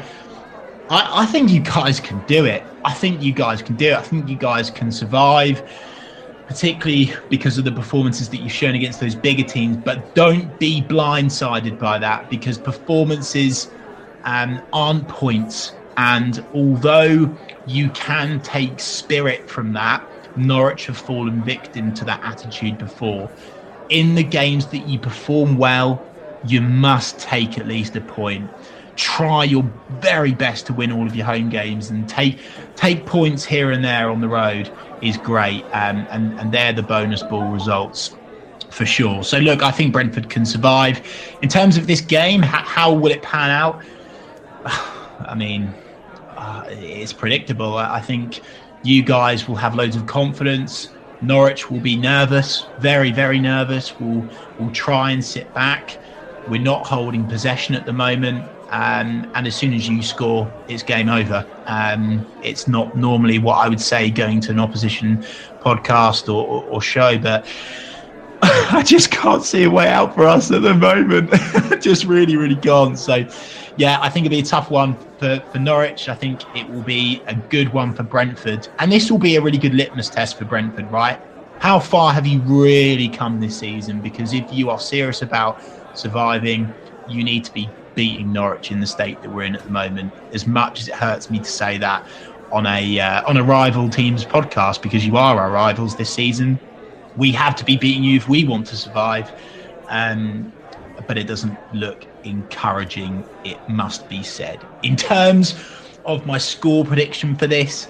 I, I think you guys can do it. I think you guys can do it. I think you guys can survive, particularly because of the performances that you've shown against those bigger teams. But don't be blindsided by that, because performances um, aren't points. And although you can take spirit from that, Norwich have fallen victim to that attitude before. In the games that you perform well, you must take at least a point. Try your very best to win all of your home games, and take take points here and there on the road is great. Um, and, and they're the bonus ball results for sure. So look, I think Brentford can survive. In terms of this game, how, how will it pan out? I mean, uh, it's predictable. I think you guys will have loads of confidence. Norwich will be nervous, very, very nervous. We'll, we'll try and sit back. We're not holding possession at the moment. Um, and as soon as you score, it's game over. Um, it's not normally what I would say going to an opposition podcast or, or, or show, but I just can't see a way out for us at the moment. Just really, really can't. So, yeah, I think it'll be a tough one for, for Norwich. I think it will be a good one for Brentford. And this will be a really good litmus test for Brentford, right? How far have you really come this season? Because if you are serious about surviving, you need to be beating Norwich in the state that we're in at the moment. As much as it hurts me to say that on a uh, on a rival team's podcast, because you are our rivals this season, we have to be beating you if we want to survive. Um, but it doesn't look encouraging, it must be said. In terms of my score prediction for this,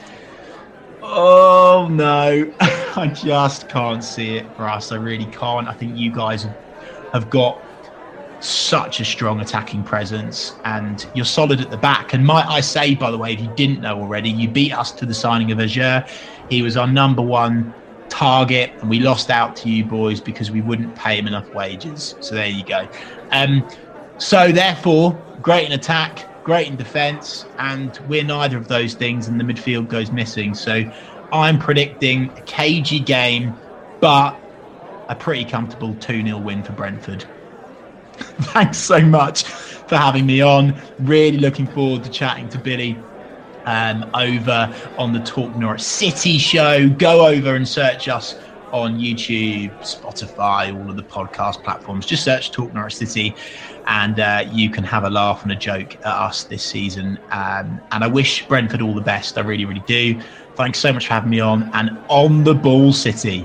oh no, I just can't see it for us. I really can't. I think you guys have got such a strong attacking presence and you're solid at the back. And might I say, by the way, if you didn't know already, you beat us to the signing of Azure. He was our number one target and we lost out to you boys because we wouldn't pay him enough wages. So there you go. Um, so therefore, great in attack, great in defence, and we're neither of those things and the midfield goes missing. So I'm predicting a cagey game, but a pretty comfortable two nil win for Brentford. Thanks so much for having me on. Really looking forward to chatting to Billy um, over on the Talk Norwich City show. Go over and search us on YouTube, Spotify, all of the podcast platforms. Just search Talk Norwich City and uh, you can have a laugh and a joke at us this season. Um, and I wish Brentford all the best. I really, really do. Thanks so much for having me on. And on the ball, City.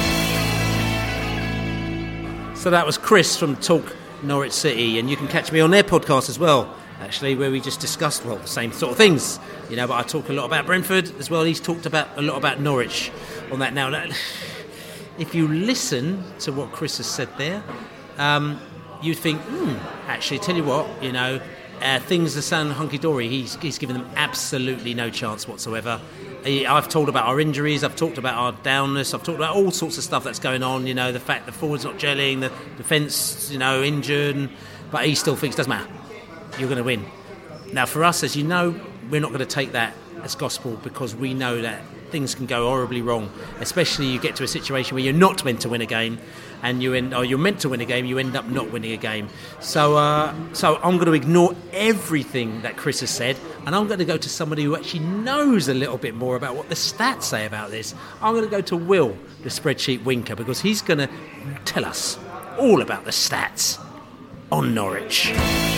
So that was Chris from Talk Norwich City, and you can catch me on their podcast as well, actually, where we just discussed, well, the same sort of things, you know, but I talk a lot about Brentford as well. He's talked about a lot about Norwich on that. Now, if you listen to what Chris has said there, um, you'd think, hmm, actually, tell you what, you know, uh, things are sounding hunky-dory. He's, he's given them absolutely no chance whatsoever. I've talked about our injuries, I've talked about our downness, I've talked about all sorts of stuff that's going on, you know, the fact the forward's not gelling, the defence, you know, injured, but he still thinks, doesn't matter, you're going to win. Now for us, as you know, we're not going to take that as gospel, because we know that things can go horribly wrong, especially you get to a situation where you're not meant to win a game, and you end, or you're meant to win a game, you end up not winning a game. So uh, so I'm going to ignore everything that Chris has said, and I'm going to go to somebody who actually knows a little bit more about what the stats say about this. I'm going to go to Will, the spreadsheet winker, because he's going to tell us all about the stats on Norwich.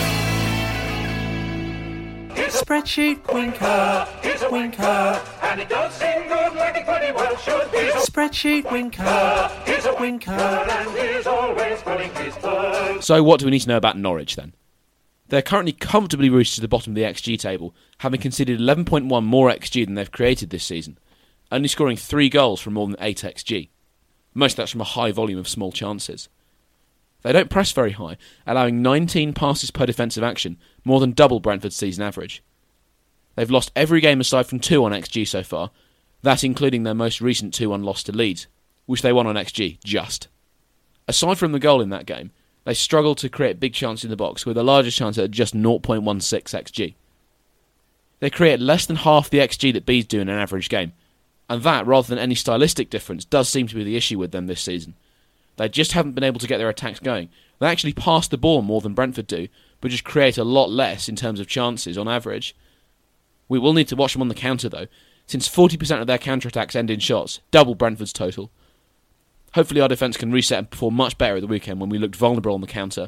Spreadsheet winker, he's a winker, and he does seem good like he pretty well should be. Spreadsheet winker, he's a winker, and he's always putting his foot. So what do we need to know about Norwich then? They're currently comfortably rooted to the bottom of the X G table, having conceded eleven point one more X G than they've created this season, only scoring three goals from more than eight X G. Most of that's from a high volume of small chances. They don't press very high, allowing nineteen passes per defensive action, more than double Brentford's season average. They've lost every game aside from two on X G so far, that including their most recent two one loss to Leeds, which they won on X G, just. Aside from the goal in that game, they struggled to create big chances in the box, with the largest chance at just zero point one six X G. They create less than half the X G that Bees do in an average game, and that, rather than any stylistic difference, does seem to be the issue with them this season. They just haven't been able to get their attacks going. They actually pass the ball more than Brentford do, but just create a lot less in terms of chances on average. We will need to watch them on the counter though, since forty percent of their counter-attacks end in shots, double Brentford's total. Hopefully our defence can reset and perform much better at the weekend when we looked vulnerable on the counter.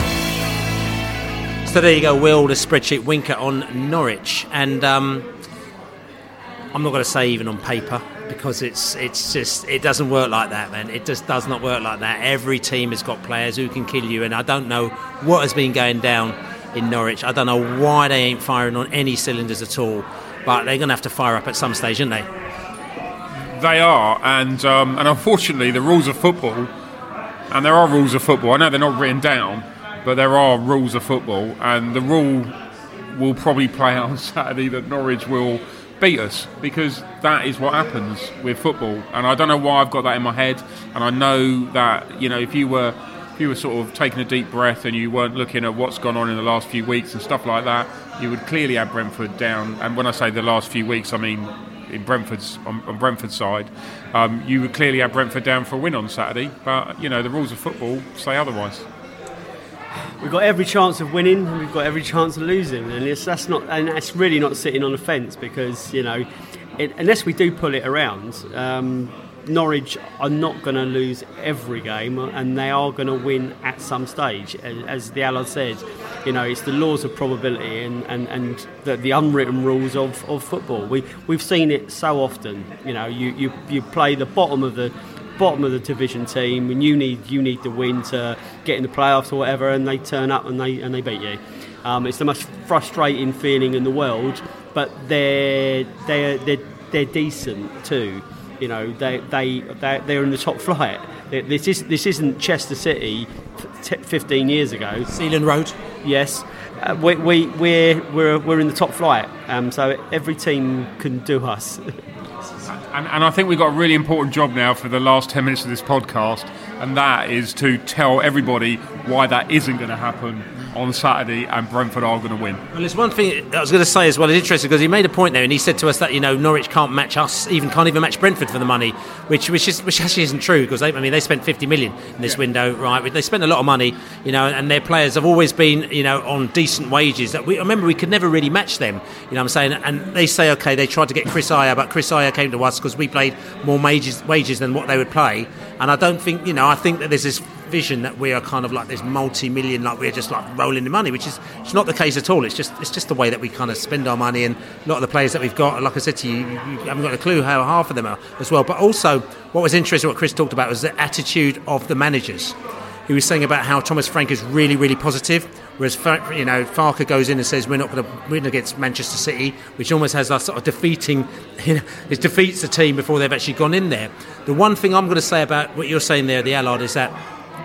So there you go, Will, the spreadsheet winker on Norwich. And um, I'm not going to say even on paper, because it's it's just, it doesn't work like that, man. It just does not work like that. Every team has got players who can kill you, and I don't know what has been going down in Norwich. I don't know why they ain't firing on any cylinders at all, but they're going to have to fire up at some stage, aren't they? They are, and um, and unfortunately the rules of football, and there are rules of football, I know they're not written down, but there are rules of football, and the rule will probably play out on Saturday that Norwich will beat us, because that is what happens with football. And I don't know why I've got that in my head. And I know that, you know, if you were if you were sort of taking a deep breath and you weren't looking at what's gone on in the last few weeks and stuff like that, you would clearly have Brentford down. And when I say the last few weeks, I mean in Brentford's on, on Brentford's side, um, you would clearly have Brentford down for a win on Saturday. But you know, the rules of football say otherwise. We've got every chance of winning, and we've got every chance of losing, and it's that's not, and that's really not sitting on the fence, because you know, it, unless we do pull it around, um, Norwich are not going to lose every game, and they are going to win at some stage. As the Allard said, you know, it's the laws of probability and, and, and the, the unwritten rules of, of football. We we've seen it so often. You know, you, you, you play the bottom of the bottom of the division team, and you need you need the win to get in the playoffs or whatever, and they turn up and they and they beat you. Um, it's the most frustrating feeling in the world, but they're they're they're, they're decent too. You know, they they they're in the top flight. This is this isn't Chester City fifteen years ago. Sealand Road. Yes, uh, we we we're we're we're in the top flight. Um, so every team can do us. And, and I think we've got a really important job now for the last ten minutes of this podcast, and that is to tell everybody why that isn't going to happen on Saturday, and Brentford are going to win. Well, there's one thing I was going to say as well. It's interesting because he made a point there, and he said to us that, you know, Norwich can't match us, even can't even match Brentford for the money, which which is which actually isn't true, because they, I mean, they spent fifty million in this yeah. window, right? They spent a lot of money, you know, and their players have always been, you know, on decent wages. That we I remember we could never really match them. You know what I'm saying? And they say, okay, they tried to get Chris Ayer, but Chris Ayer came to us because we played more wages wages than what they would play. And I don't think, you know, I think that there's this vision that we are kind of like this multi-million, like we're just like rolling in money, which is it's not the case at all. It's just it's just the way that we kind of spend our money, and a lot of the players that we've got, like I said to you, you haven't got a clue how half of them are as well. But also, what was interesting, what Chris talked about, was the attitude of the managers. He was saying about how Thomas Frank is really, really positive, whereas, you know, Farke goes in and says we're not going to win against Manchester City, which almost has us sort of defeating, you know, it defeats the team before they've actually gone in there. The one thing I'm going to say about what you're saying there, the Allard, is that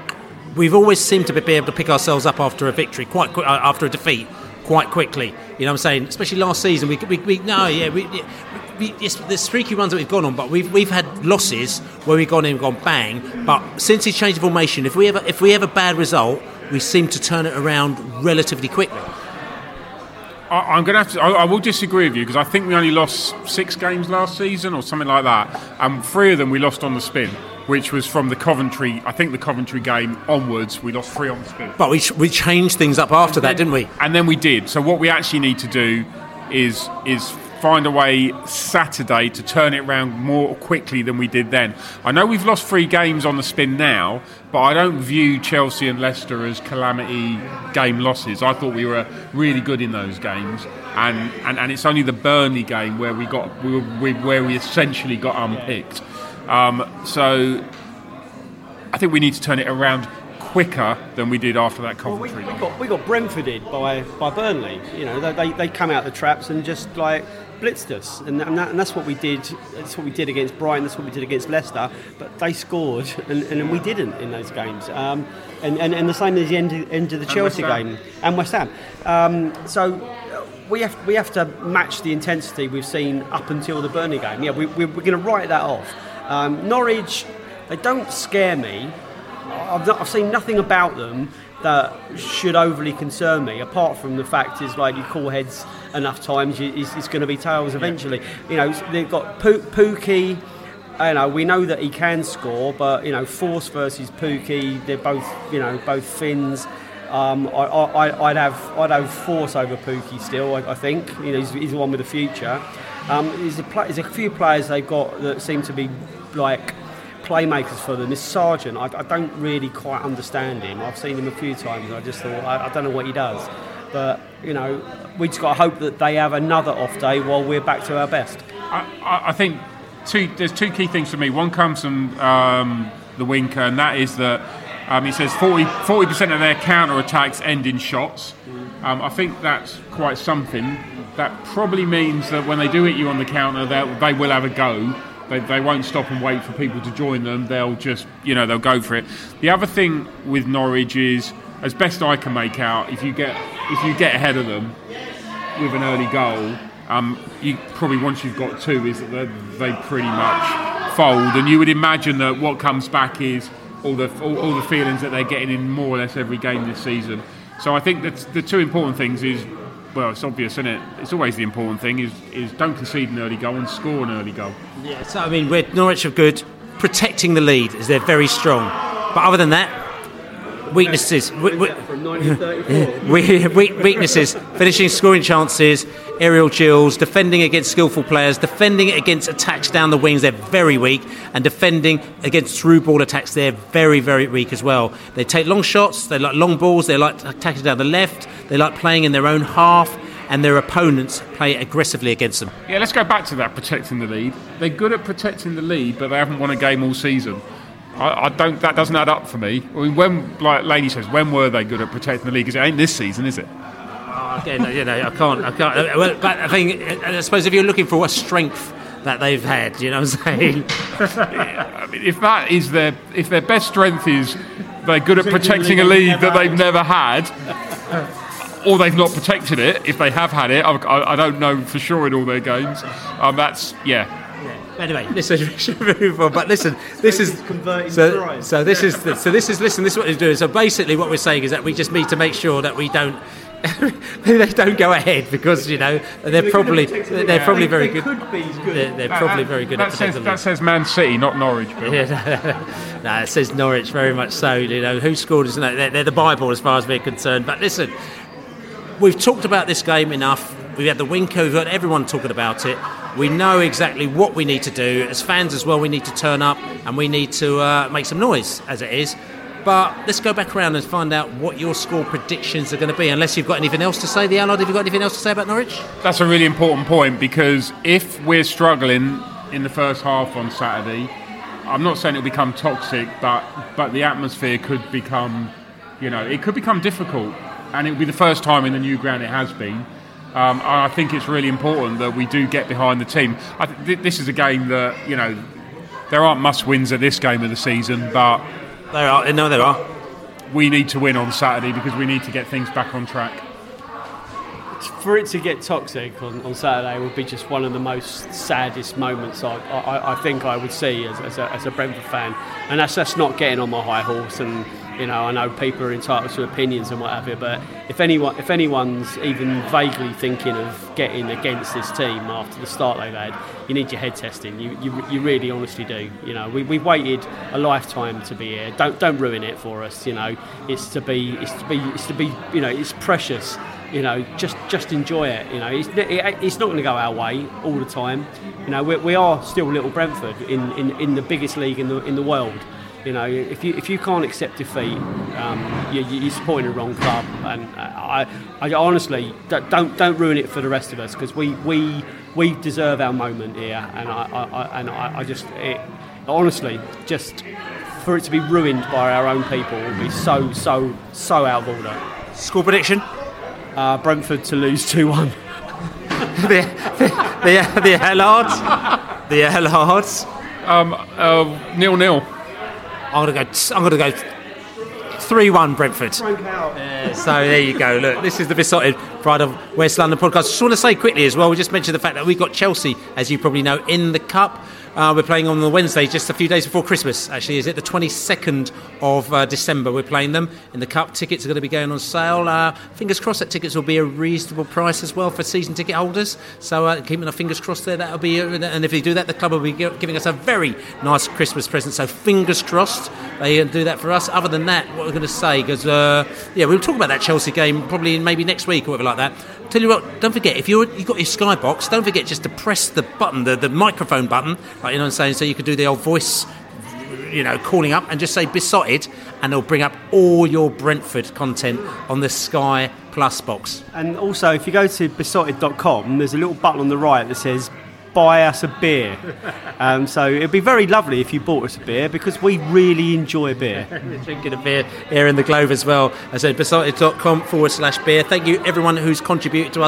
we've always seemed to be able to pick ourselves up after a victory, quite quick, uh, after a defeat, quite quickly. You know what I'm saying? Especially last season, we we, we no, yeah, we. we Yes, there's streaky runs that we've gone on, but we've we've had losses where we've gone in and gone bang. But since he changed the formation, if we ever if we have a bad result, we seem to turn it around relatively quickly. I, I'm going to have to. I, I will disagree with you, because I think we only lost six games last season or something like that, and three of them we lost on the spin, which was from the Coventry. I think the Coventry game onwards, we lost three on the spin. But we we changed things up after then, that, didn't we? And then we did. So what we actually need to do is is. find a way Saturday to turn it around more quickly than we did then. I know we've lost three games on the spin now, but I don't view Chelsea and Leicester as calamity game losses. I thought we were really good in those games, and, and, and it's only the Burnley game where we got we were, we, where we essentially got unpicked. Um, so I think we need to turn it around quicker than we did after that Coventry. Well, we, we got we got Brentforded by by Burnley. You know, they they come out the traps and just like blitzed us, and and, that, and that's what we did. That's what we did against Brighton. That's what we did against Leicester. But they scored, and, and we didn't in those games. Um, and, and and the same as the end of, end of the Chelsea game and West Ham. Um, so. We have we have to match the intensity we've seen up until the Burnley game. Yeah, we, we, we're going to write that off. Um, Norwich, they don't scare me. I've, not, I've seen nothing about them that should overly concern me, apart from the fact is like you call heads enough times, you, it's, it's going to be tails eventually. You know, they've got Pukki. You know, we know that he can score, but you know, Force versus Pukki, they're both you know both Finns. Um, I, I, I'd have I'd have Force over Pukki still. I, I think you know he's, he's the one with the future. Um, there's, a play, there's a few players they've got that seem to be like playmakers for them. This Sargent, I, I don't really quite understand him. I've seen him a few times. And I just thought I, I don't know what he does. But you know, we just got to hope that they have another off day while we're back to our best. I, I, I think two, there's two key things for me. One comes from um, the Winker, and that is that. Um, he says forty percent of their counter-attacks end in shots. Um, I think that's quite something. That probably means that when they do hit you on the counter, they will have a go. They, they won't stop and wait for people to join them. They'll just, you know, they'll go for it. The other thing with Norwich is, as best I can make out, if you get if you get ahead of them, with an early goal, um, you probably once you've got two, is that they, they pretty much fold, and you would imagine that what comes back is all the all, all the feelings that they're getting in more or less every game this season. So I think that the two important things is, well, it's obvious, isn't it? It's always the important thing is is don't concede an early goal and score an early goal. Yeah, so I mean, we're, Norwich are good. Protecting the lead is they're very strong, but other than that, weaknesses. We, we, we, weaknesses. Finishing scoring chances, aerial duels, defending against skillful players, defending against attacks down the wings. They're very weak, and defending against through ball attacks. They're very, very weak as well. They take long shots. They like long balls. They like attacking down the left. They like playing in their own half. And their opponents play aggressively against them. Yeah, let's go back to that, protecting the lead. They're good at protecting the lead, but they haven't won a game all season. I, I don't. That doesn't add up for me. I mean, when, like Lady says, when were they good at protecting the league? Because it ain't this season, is it? Oh, again, you know, I can't. I can't. Well, but I think, I suppose, if you're looking for a strength that they've had, you know what I'm saying? I mean, if that is their, if their best strength is they're good at protecting a lead that they've never had. Or they've not protected it. If they have had it, I, I, I don't know for sure in all their games. Um, that's yeah. yeah. Anyway, listen, we should move on. But listen, this is so. So this is so this is listen. This is what they're doing. So basically, what we're saying is that we just need to make sure that we don't. they don't go ahead because you know they're probably they're probably very good. They're, they're probably very good. That at says that says Man City, not Norwich. Yeah, no, it says Norwich very much so. You know who scored? Is they're, they're the Bible as far as we're concerned. But listen. We've talked about this game enough. We've had the Winco, we've got everyone talking about it. We know exactly what we need to do. As fans as well, we need to turn up and we need to uh, make some noise, as it is. But let's go back around and find out what your score predictions are going to be, unless you've got anything else to say. The Allard, have you got anything else to say about Norwich? That's a really important point, because if we're struggling in the first half on Saturday, I'm not saying it'll become toxic, but, but the atmosphere could become, you know, it could become difficult. And it will be the first time in the new ground it has been. Um, I think it's really important that we do get behind the team. I th- this is a game that, you know, there aren't must-wins at this game of the season, but... There are, no, there are. We need to win on Saturday because we need to get things back on track. For it to get toxic on, on Saturday would be just one of the most saddest moments I, I, I think I would see as, as, a, as a Brentford fan. And that's, that's not getting on my high horse, and you know, I know people are entitled to opinions and what have you, but if anyone, if anyone's even vaguely thinking of getting against this team after the start they've had, you need your head testing. You, you, you really honestly do. You know, we we've waited a lifetime to be here. Don't don't ruin it for us. You know, it's to be, it's to be, it's to be. You know, it's precious. You know, just just enjoy it. You know, it's, it, it's not going to go our way all the time. You know, we, we are still little Brentford in, in, in the biggest league in the in the world. You know, if you if you can't accept defeat, um, you, you're supporting the wrong club. And I, I honestly don't don't ruin it for the rest of us, because we, we we deserve our moment here. And I, I and I, I just it, honestly just for it to be ruined by our own people would be so so so out of order. Score prediction. Uh, Brentford to lose two one. the the the Allards. The Allards. Um, uh, nil nil. I'm gonna go. I'm gonna go three one Brentford. Uh, so there you go. Look, this is the Besotted Pride of West London podcast. I just want to say quickly as well. We just mentioned the fact that we got Chelsea, as you probably know, in the cup. Uh, we're playing on the Wednesday, just a few days before Christmas. Actually, is it the twenty-second of uh, December? We're playing them in the cup. Tickets are going to be going on sale. Uh, fingers crossed that tickets will be a reasonable price as well for season ticket holders. So uh, keeping our fingers crossed there. That'll be, and if they do that, the club will be giving us a very nice Christmas present. So fingers crossed they do that for us. Other than that, what we're going to say, because uh, yeah, we'll talk about that Chelsea game probably maybe next week or whatever like that. Tell you what, don't forget, if you're, you've got your Sky box, don't forget just to press the button, the, the microphone button, like, you know what I'm saying, so you could do the old voice, you know, calling up and just say Besotted, and it'll bring up all your Brentford content on the Sky Plus box. And also, if you go to besotted dot com, there's a little button on the right that says buy us a beer. Um, so it'd be very lovely if you bought us a beer, because we really enjoy beer. We're drinking a beer here in the Globe as well. I said besotted dot com forward slash beer. Thank you everyone who's contributed to us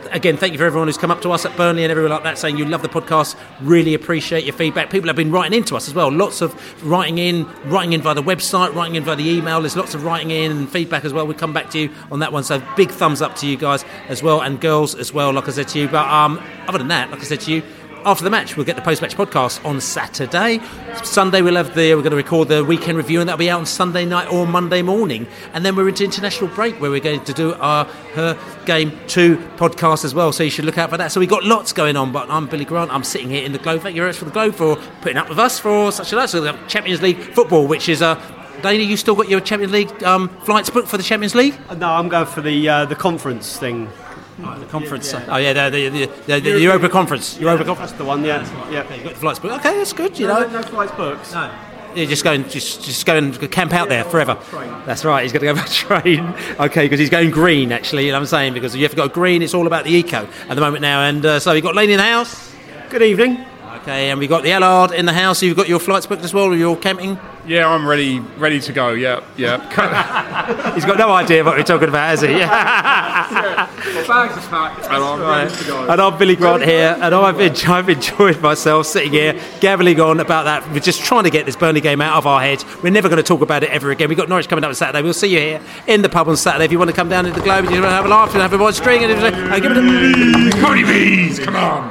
again, thank you for everyone who's come up to us at Burnley and everyone like that saying you love the podcast. Really appreciate your feedback. People have been writing into us as well. Lots of writing in, writing in via the website, writing in via the email. There's lots of writing in and feedback as well. We'll come back to you on that one. So big thumbs up to you guys as well, and girls as well, like I said to you. But um, other than that, like I said to you, after the match, we'll get the post-match podcast on Saturday. Sunday, we'll have the we're going to record the weekend review, and that'll be out on Sunday night or Monday morning. And then we're into international break, where we're going to do our Her Game Two podcast as well. So you should look out for that. So we've got lots going on. But I'm Billy Grant. I'm sitting here in the Globe. Thank you very much for the Globe for putting up with us for such a lot. So the Champions League football, which is a uh, Dana, you still got your Champions League um, flights booked for the Champions League? No, I'm going for the uh, the conference thing. Oh, the conference. Yeah, yeah. Oh, yeah, the, the, the, the, the Europa Conference. Europa yeah, Conference. That's the one, yeah. yeah. Okay, you got the flights booked. Okay, that's good, you no, know. No, no flights booked. No. Yeah, just go and just just go and camp out there forever. That's right. He's going to go by train. Okay, because he's going green. Actually, you know what I'm saying, because you have to go green. It's all about the eco at the moment now. And uh, so you've got Laney in the house. Good evening. Okay, and we've got the Allard in the house. You've got your flights booked as well. You're camping. Yeah, I'm ready, ready to go. Yeah, yeah. He's got no idea what we're talking about, has he? yeah. Well, bags are packed, and I'm right. ready to go. And I'm Billy Grant here, and I've enjoyed, I've enjoyed myself sitting here, gabbling on about that. We're just trying to get this Burnley game out of our heads. We're never going to talk about it ever again. We've got Norwich coming up on Saturday. We'll see you here in the pub on Saturday. If you want to come down to the Globe and you want to have a laugh and have a watch string and, and give it a... Cody Bees, come on.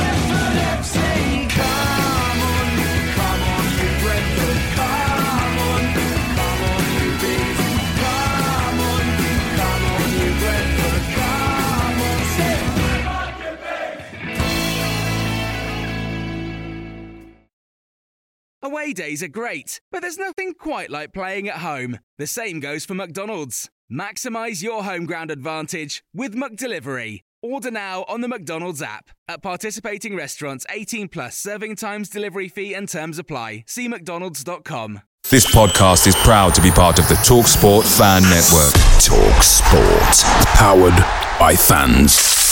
Away days are great, but there's nothing quite like playing at home. The same goes for McDonald's. Maximise your home ground advantage with McDelivery. Order now on the McDonald's app. At participating restaurants, eighteen plus, serving times, delivery fee and terms apply. See mcdonalds dot com. This podcast is proud to be part of the TalkSport Fan Network. TalkSport. Powered by fans.